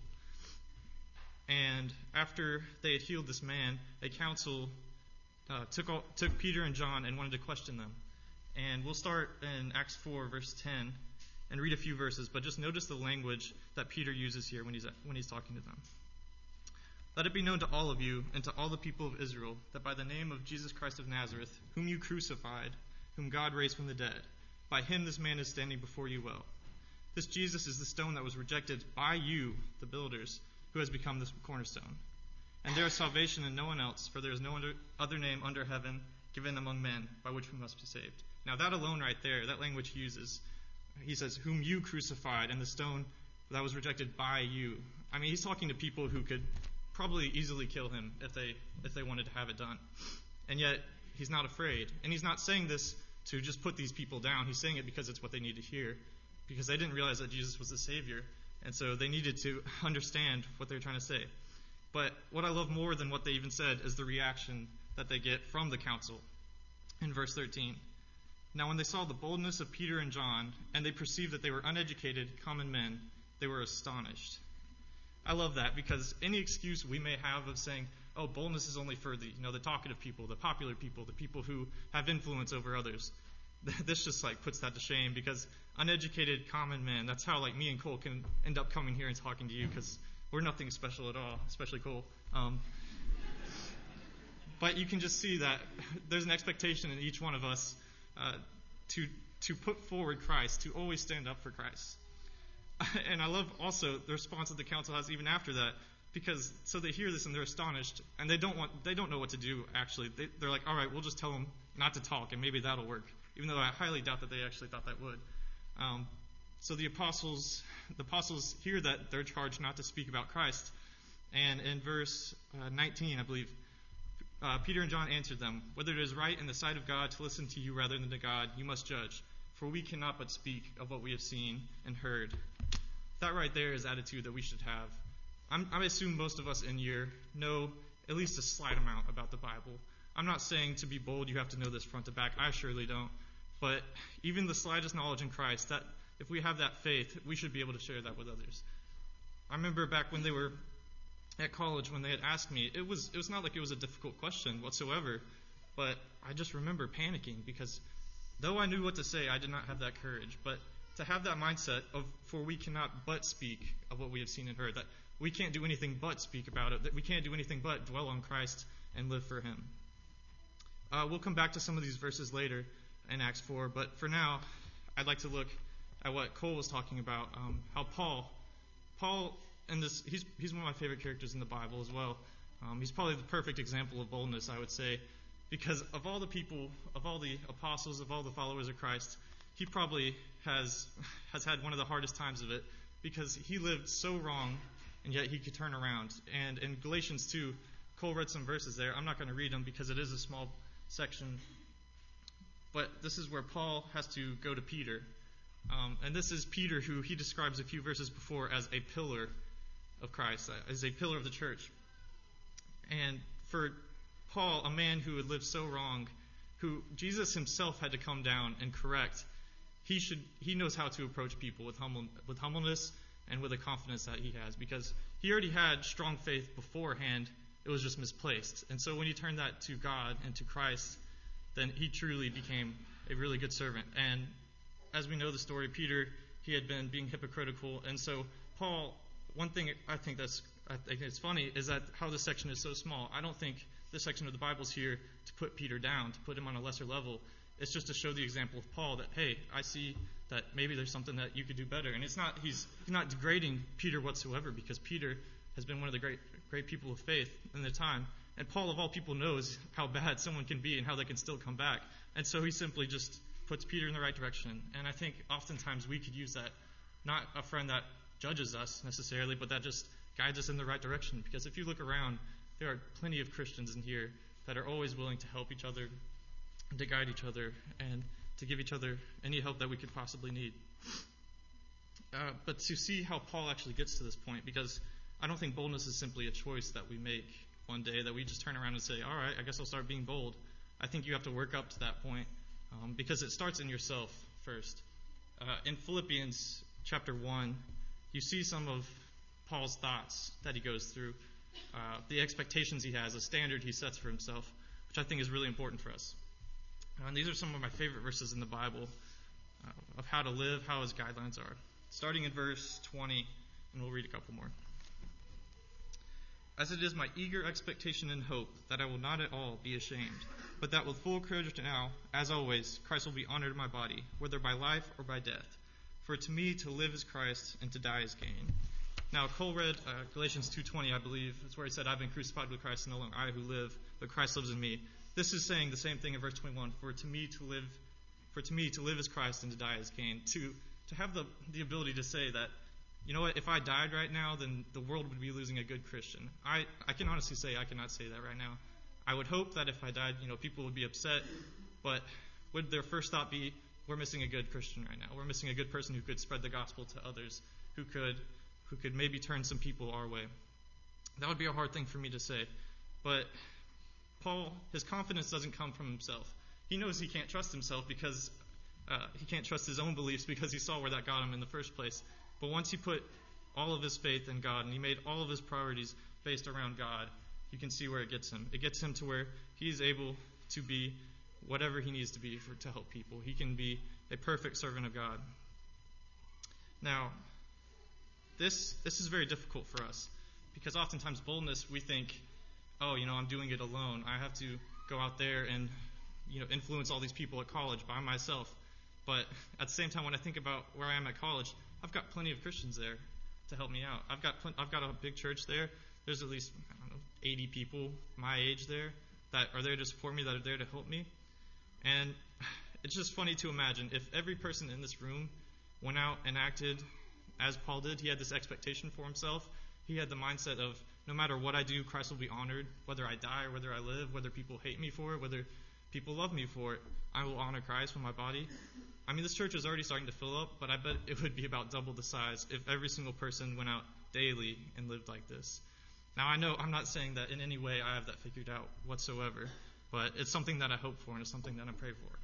And after they had healed this man, a council uh, took all, took Peter and John and wanted to question them. And we'll start in Acts four, verse ten, and read a few verses. But just notice the language that Peter uses here when he's when he's talking to them. Let it be known to all of you and to all the people of Israel that by the name of Jesus Christ of Nazareth, whom you crucified, whom God raised from the dead, by him this man is standing before you well. This Jesus is the stone that was rejected by you, the builders, who has become this cornerstone. And there is salvation in no one else, for there is no other name under heaven given among men by which we must be saved. Now that alone right there, that language he uses, he says, whom you crucified, and the stone that was rejected by you. I mean, he's talking to people who could probably easily kill him if they if they wanted to have it done. And yet, he's not afraid. And he's not saying this to just put these people down. He's saying it because it's what they need to hear, because they didn't realize that Jesus was the Savior. And so they needed to understand what they were trying to say. But what I love more than what they even said is the reaction that they get from the council. In verse thirteen, now when they saw the boldness of Peter and John, and they perceived that they were uneducated, common men, they were astonished. I love that, because any excuse we may have of saying, oh, boldness is only for the, you know, the talkative people, the popular people, the people who have influence over others. This just like puts that to shame, because uneducated common men, that's how like me and Cole can end up coming here and talking to you, because we're nothing special at all, especially Cole. Um, but you can just see that there's an expectation in each one of us uh, to to put forward Christ, to always stand up for Christ. And I love also the response that the council has even after that, because so they hear this and they're astonished, and they don't want they don't know what to do. Actually, they, they're like, all right, we'll just tell them not to talk, and maybe that'll work. Even though I highly doubt that they actually thought that would. Um, so the apostles, the apostles hear that they're charged not to speak about Christ, and in verse uh, nineteen, I believe, uh, Peter and John answered them, "Whether it is right in the sight of God to listen to you rather than to God, you must judge. For we cannot but speak of what we have seen and heard." That right there is attitude that we should have. I'm, I assume most of us in here know at least a slight amount about the Bible. I'm not saying to be bold you have to know this front to back. I surely don't. But even the slightest knowledge in Christ, that if we have that faith, we should be able to share that with others. I remember back when they were at college, when they had asked me, it was it was not like it was a difficult question whatsoever, but I just remember panicking, because though I knew what to say, I did not have that courage. But to have that mindset of, for we cannot but speak of what we have seen and heard, that we can't do anything but speak about it, that we can't do anything but dwell on Christ and live for him. Uh, we'll come back to some of these verses later in Acts four, but for now, I'd like to look at what Cole was talking about, um, how Paul, Paul, and this, he's he's one of my favorite characters in the Bible as well. Um, he's probably the perfect example of boldness, I would say, because of all the people, of all the apostles, of all the followers of Christ, he probably has has had one of the hardest times of it, because he lived so wrong, and yet he could turn around. And in Galatians two, Cole read some verses there. I'm not going to read them because it is a small section. But this is where Paul has to go to Peter. Um, and this is Peter, who he describes a few verses before as a pillar of Christ, as a pillar of the church. And for Paul, a man who had lived so wrong, who Jesus himself had to come down and correct, he should he knows how to approach people with humble, with humbleness and with a confidence that he has, because he already had strong faith beforehand. It was just misplaced. And so when you turn that to God and to Christ, then he truly became a really good servant. And as we know the story, Peter, he had been being hypocritical. And so Paul, one thing I think that's I think it's funny is that how this section is so small. I don't think this section of the Bible is here to put Peter down, to put him on a lesser level. It's just to show the example of Paul that, hey, I see that maybe there's something that you could do better. And it's not he's, he's not degrading Peter whatsoever, because Peter has been one of the great great people of faith in the time. And Paul, of all people, knows how bad someone can be and how they can still come back. And so he simply just puts Peter in the right direction. And I think oftentimes we could use that, not a friend that judges us necessarily, but that just guides us in the right direction. Because if you look around, there are plenty of Christians in here that are always willing to help each other, to guide each other, and to give each other any help that we could possibly need. Uh, but to see how Paul actually gets to this point, because I don't think boldness is simply a choice that we make one day, that we just turn around and say, all right, I guess I'll start being bold. I think you have to work up to that point, um, because it starts in yourself first. Uh, in Philippians chapter one, you see some of Paul's thoughts that he goes through, uh, the expectations he has, the standard he sets for himself, which I think is really important for us. Uh, and these are some of my favorite verses in the Bible uh, of how to live, how his guidelines are. Starting in verse twenty, and we'll read a couple more. As it is my eager expectation and hope that I will not at all be ashamed, but that with full courage now, as always, Christ will be honored in my body, whether by life or by death. For to me to live is Christ, and to die is gain. Now, Cole read uh, Galatians two twenty, I believe. That's where he said, I've been crucified with Christ, and no longer I who live, but Christ lives in me. This is saying the same thing in verse twenty-one. For to me to live, for to me to live is Christ, and to die is gain. To to have the the ability to say that, you know what, if I died right now, then the world would be losing a good Christian. I, I can honestly say I cannot say that right now. I would hope that if I died, you know, people would be upset, but would their first thought be, we're missing a good Christian right now. We're missing a good person who could spread the gospel to others, who could who could maybe turn some people our way. That would be a hard thing for me to say. But Paul, his confidence doesn't come from himself. He knows he can't trust himself because uh, he can't trust his own beliefs, because he saw where that got him in the first place. But once he put all of his faith in God and he made all of his priorities based around God, you can see where it gets him. It gets him to where he's able to be whatever he needs to be for, to help people. He can be a perfect servant of God. Now, this this is very difficult for us, because oftentimes boldness, we think, oh, you know, I'm doing it alone. I have to go out there and, you know, influence all these people at college by myself. But at the same time, when I think about where I am at college, I've got plenty of Christians there to help me out. I've got pl- I've got a big church there. There's at least, I don't know, eighty people my age there that are there to support me, that are there to help me. And it's just funny to imagine if every person in this room went out and acted as Paul did. He had this expectation for himself. He had the mindset of, no matter what I do, Christ will be honored. Whether I die or whether I live, whether people hate me for it, whether people love me for it, I will honor Christ with my body. I mean, this church is already starting to fill up, but I bet it would be about double the size if every single person went out daily and lived like this. Now, I know I'm not saying that in any way I have that figured out whatsoever, but it's something that I hope for and it's something that I pray for.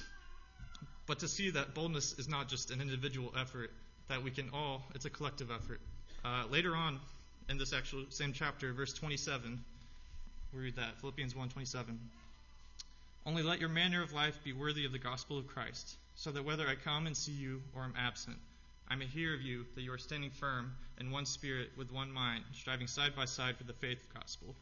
But to see that boldness is not just an individual effort, that we can all, it's a collective effort. Uh, later on in this actual same chapter, verse twenty-seven, we read that, Philippians one twenty-seven. Only let your manner of life be worthy of the gospel of Christ, so that whether I come and see you or am absent, I may hear of you that you are standing firm in one spirit with one mind, striving side by side for the faith gospel.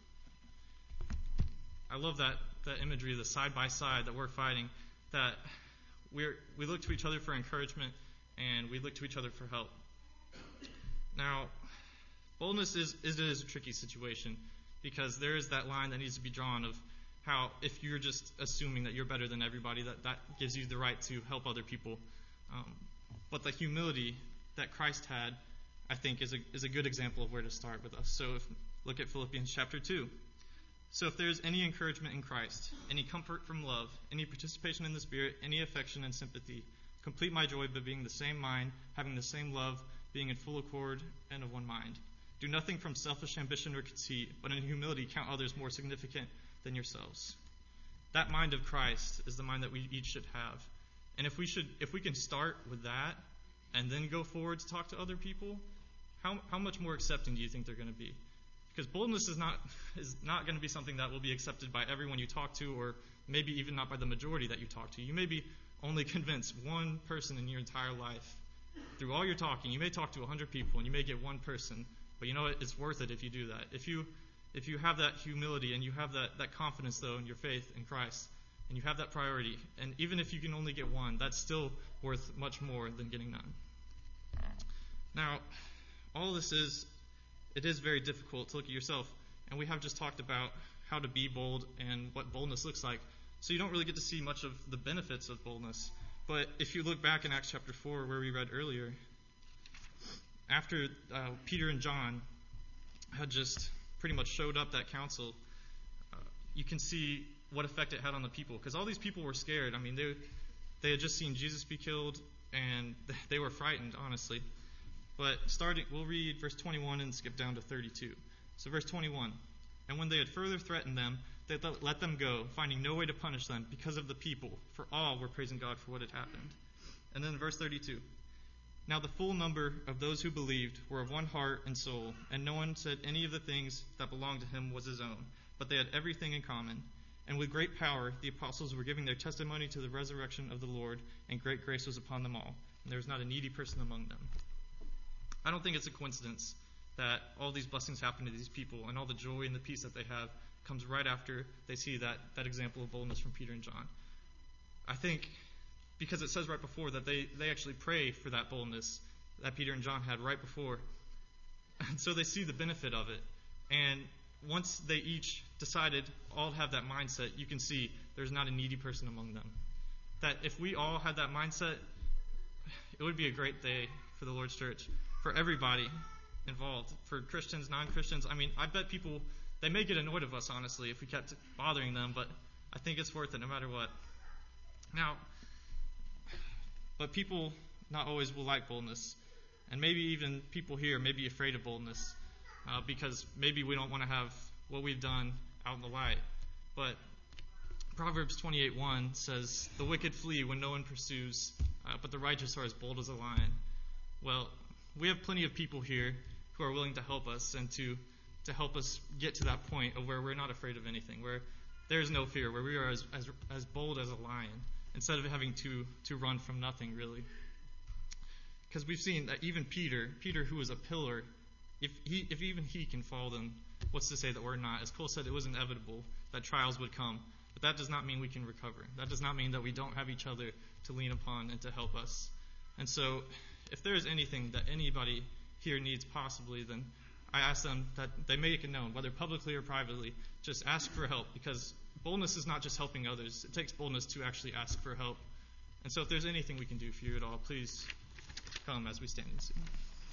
I love that, that imagery, the side by side that we're fighting, that we're, we look to each other for encouragement and we look to each other for help. Now, boldness is, is, is a tricky situation, because there is that line that needs to be drawn of how if you're just assuming that you're better than everybody, that, that gives you the right to help other people. Um, but the humility that Christ had, I think, is a, is a good example of where to start with us. So if, look at Philippians chapter two. So if there is any encouragement in Christ, any comfort from love, any participation in the Spirit, any affection and sympathy, complete my joy by being the same mind, having the same love, being in full accord and of one mind. Do nothing from selfish ambition or conceit, but in humility count others more significant than yourselves. That mind of Christ is the mind that we each should have. And if we should, if we can start with that and then go forward to talk to other people, how how much more accepting do you think they're going to be? Because boldness is not is not going to be something that will be accepted by everyone you talk to, or maybe even not by the majority that you talk to. You may be only convince one person in your entire life. Through all your talking, you may talk to one hundred people, and you may get one person. But you know what? It's worth it if you do that. If you if you have that humility and you have that, that confidence, though, in your faith in Christ, and you have that priority, and even if you can only get one, that's still worth much more than getting none. Now, all of this is, it is very difficult to look at yourself, and we have just talked about how to be bold and what boldness looks like. So you don't really get to see much of the benefits of boldness. But if you look back in Acts chapter four, where we read earlier, after uh, Peter and John had just pretty much showed up at council, uh, you can see what effect it had on the people. Because all these people were scared. I mean, they they had just seen Jesus be killed, and they were frightened, honestly. But starting, we'll read verse twenty-one and skip down to thirty-two. So verse twenty-one, and when they had further threatened them, they let them go, finding no way to punish them because of the people, for all were praising God for what had happened. And then verse thirty-two, now the full number of those who believed were of one heart and soul, and no one said any of the things that belonged to him was his own, but they had everything in common. And with great power the apostles were giving their testimony to the resurrection of the Lord, and great grace was upon them all. And there was not a needy person among them. I don't think it's a coincidence that all these blessings happen to these people, and all the joy and the peace that they have comes right after they see that, that example of boldness from Peter and John. I think because it says right before that they, they actually pray for that boldness that Peter and John had right before. And so they see the benefit of it. And once they each decided all have that mindset, you can see there's not a needy person among them. That if we all had that mindset, it would be a great day for the Lord's church, for everybody involved, for Christians, non-Christians. I mean, I bet people, they may get annoyed of us, honestly, if we kept bothering them, but I think it's worth it no matter what. Now, but people not always will like boldness, and maybe even people here may be afraid of boldness uh, because maybe we don't want to have what we've done out in the light. But Proverbs twenty-eight one says, the wicked flee when no one pursues, uh, but the righteous are as bold as a lion. Well, we have plenty of people here who are willing to help us and to, to help us get to that point of where we're not afraid of anything, where there's no fear, where we are as, as, as bold as a lion, instead of having to, to run from nothing, really. Because we've seen that even Peter, Peter who was a pillar, if he, if even he can fall, then what's to say that we're not? As Cole said, it was inevitable that trials would come. But that does not mean we can recover. That does not mean that we don't have each other to lean upon and to help us. And so if there is anything that anybody here needs possibly, then I ask them that they make it known, whether publicly or privately, just ask for help, because boldness is not just helping others. It takes boldness to actually ask for help. And so if there's anything we can do for you at all, please come as we stand and sing.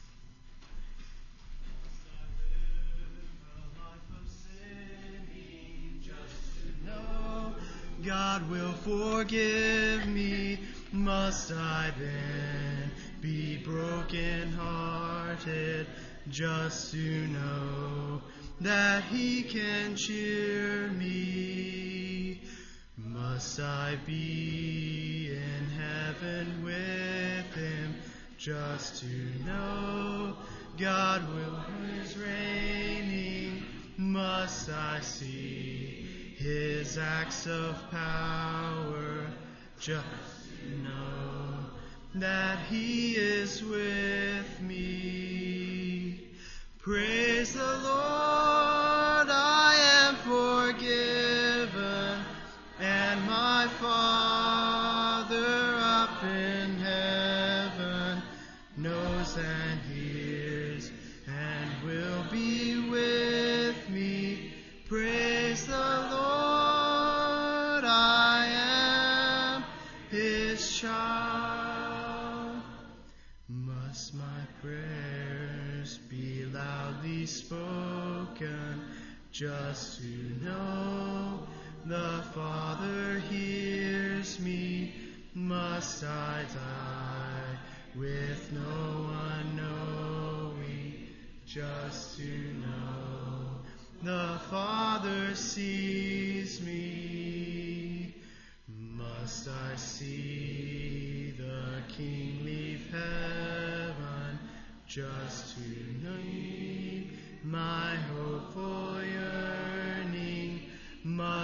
God will forgive me. Must I then be broken-hearted just to know that He can cheer me? Must I be in heaven with Him just to know God will is reigning? Must I see His acts of power just to know that He is with me? Praise the Lord, I am forgiven, and my Father up in heaven knows and hears and will be with me. Praise the Lord, I am His child. Must my prayers be loudly spoken just to know the Father hears me? Must I die with no one knowing just to know the Father sees me? Must I see the King leave heaven just to know my hope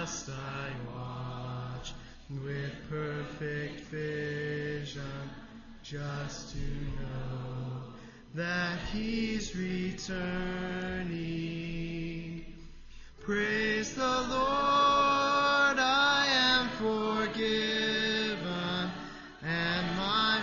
must I watch with perfect vision, just to know that He's returning. Praise the Lord, I am forgiven, and my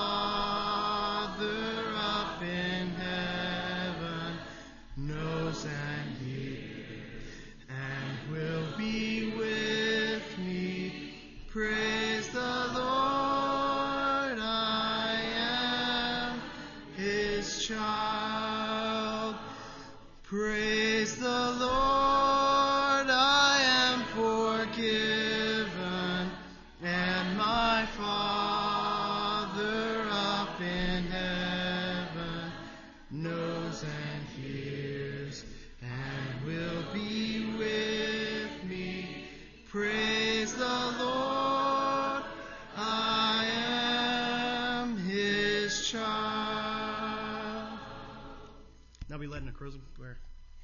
Father up in heaven knows and hears, and will be with me. Praise the Lord, I am His child. Praise the Lord, I am forgiven, and my Father up in heaven knows and hears, and will be with me. Praise the Lord, I am His child. Now be led in a closing prayer.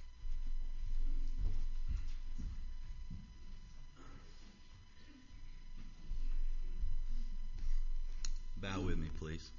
Bow with me, please.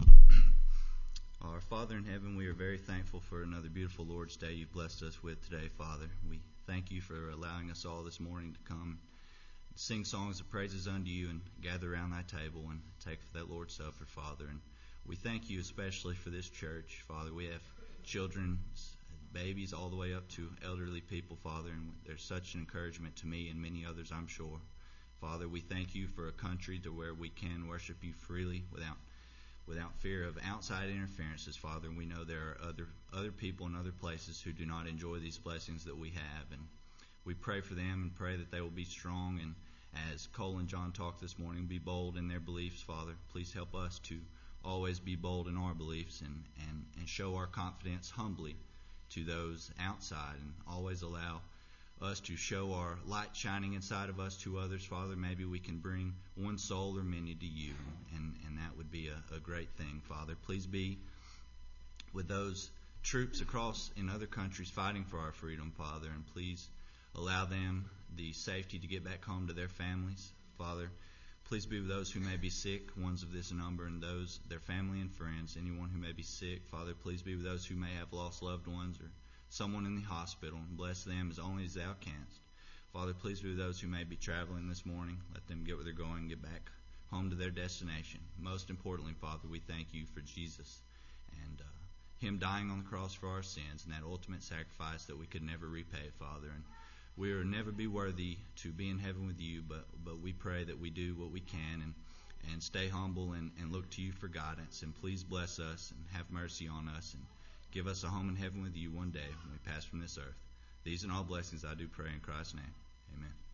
Our Father in heaven, we are very thankful for another beautiful Lord's Day you've blessed us with today, Father. We thank you for allowing us all this morning to come sing songs of praises unto you and gather around thy table and take for that Lord's Supper, Father. And we thank you especially for this church, Father. We have children, babies, all the way up to elderly people, Father, and there's such an encouragement to me and many others, I'm sure. Father, we thank you for a country to where we can worship you freely without without fear of outside interferences, Father. And we know there are other other people in other places who do not enjoy these blessings that we have. And we pray for them and pray that they will be strong. And as Cole and John talked this morning, be bold in their beliefs, Father. Please help us to always be bold in our beliefs and, and, and show our confidence humbly to those outside, and always allow us to show our light shining inside of us to others, Father. Maybe we can bring one soul or many to you, and, and that would be a, a great thing, Father. Please be with those troops across in other countries fighting for our freedom, Father, and please allow them the safety to get back home to their families, Father. Please be with those who may be sick, ones of this number, and those, their family and friends, anyone who may be sick. Father, please be with those who may have lost loved ones or someone in the hospital, and bless them as only as thou canst. Father, please be with those who may be traveling this morning. Let them get where they're going and get back home to their destination. Most importantly, Father, we thank you for Jesus and uh, Him dying on the cross for our sins, and that ultimate sacrifice that we could never repay, Father. And we will never be worthy to be in heaven with you, but, but we pray that we do what we can and, and stay humble and, and look to you for guidance. And please bless us and have mercy on us and give us a home in heaven with you one day when we pass from this earth. These and all blessings I do pray in Christ's name. Amen.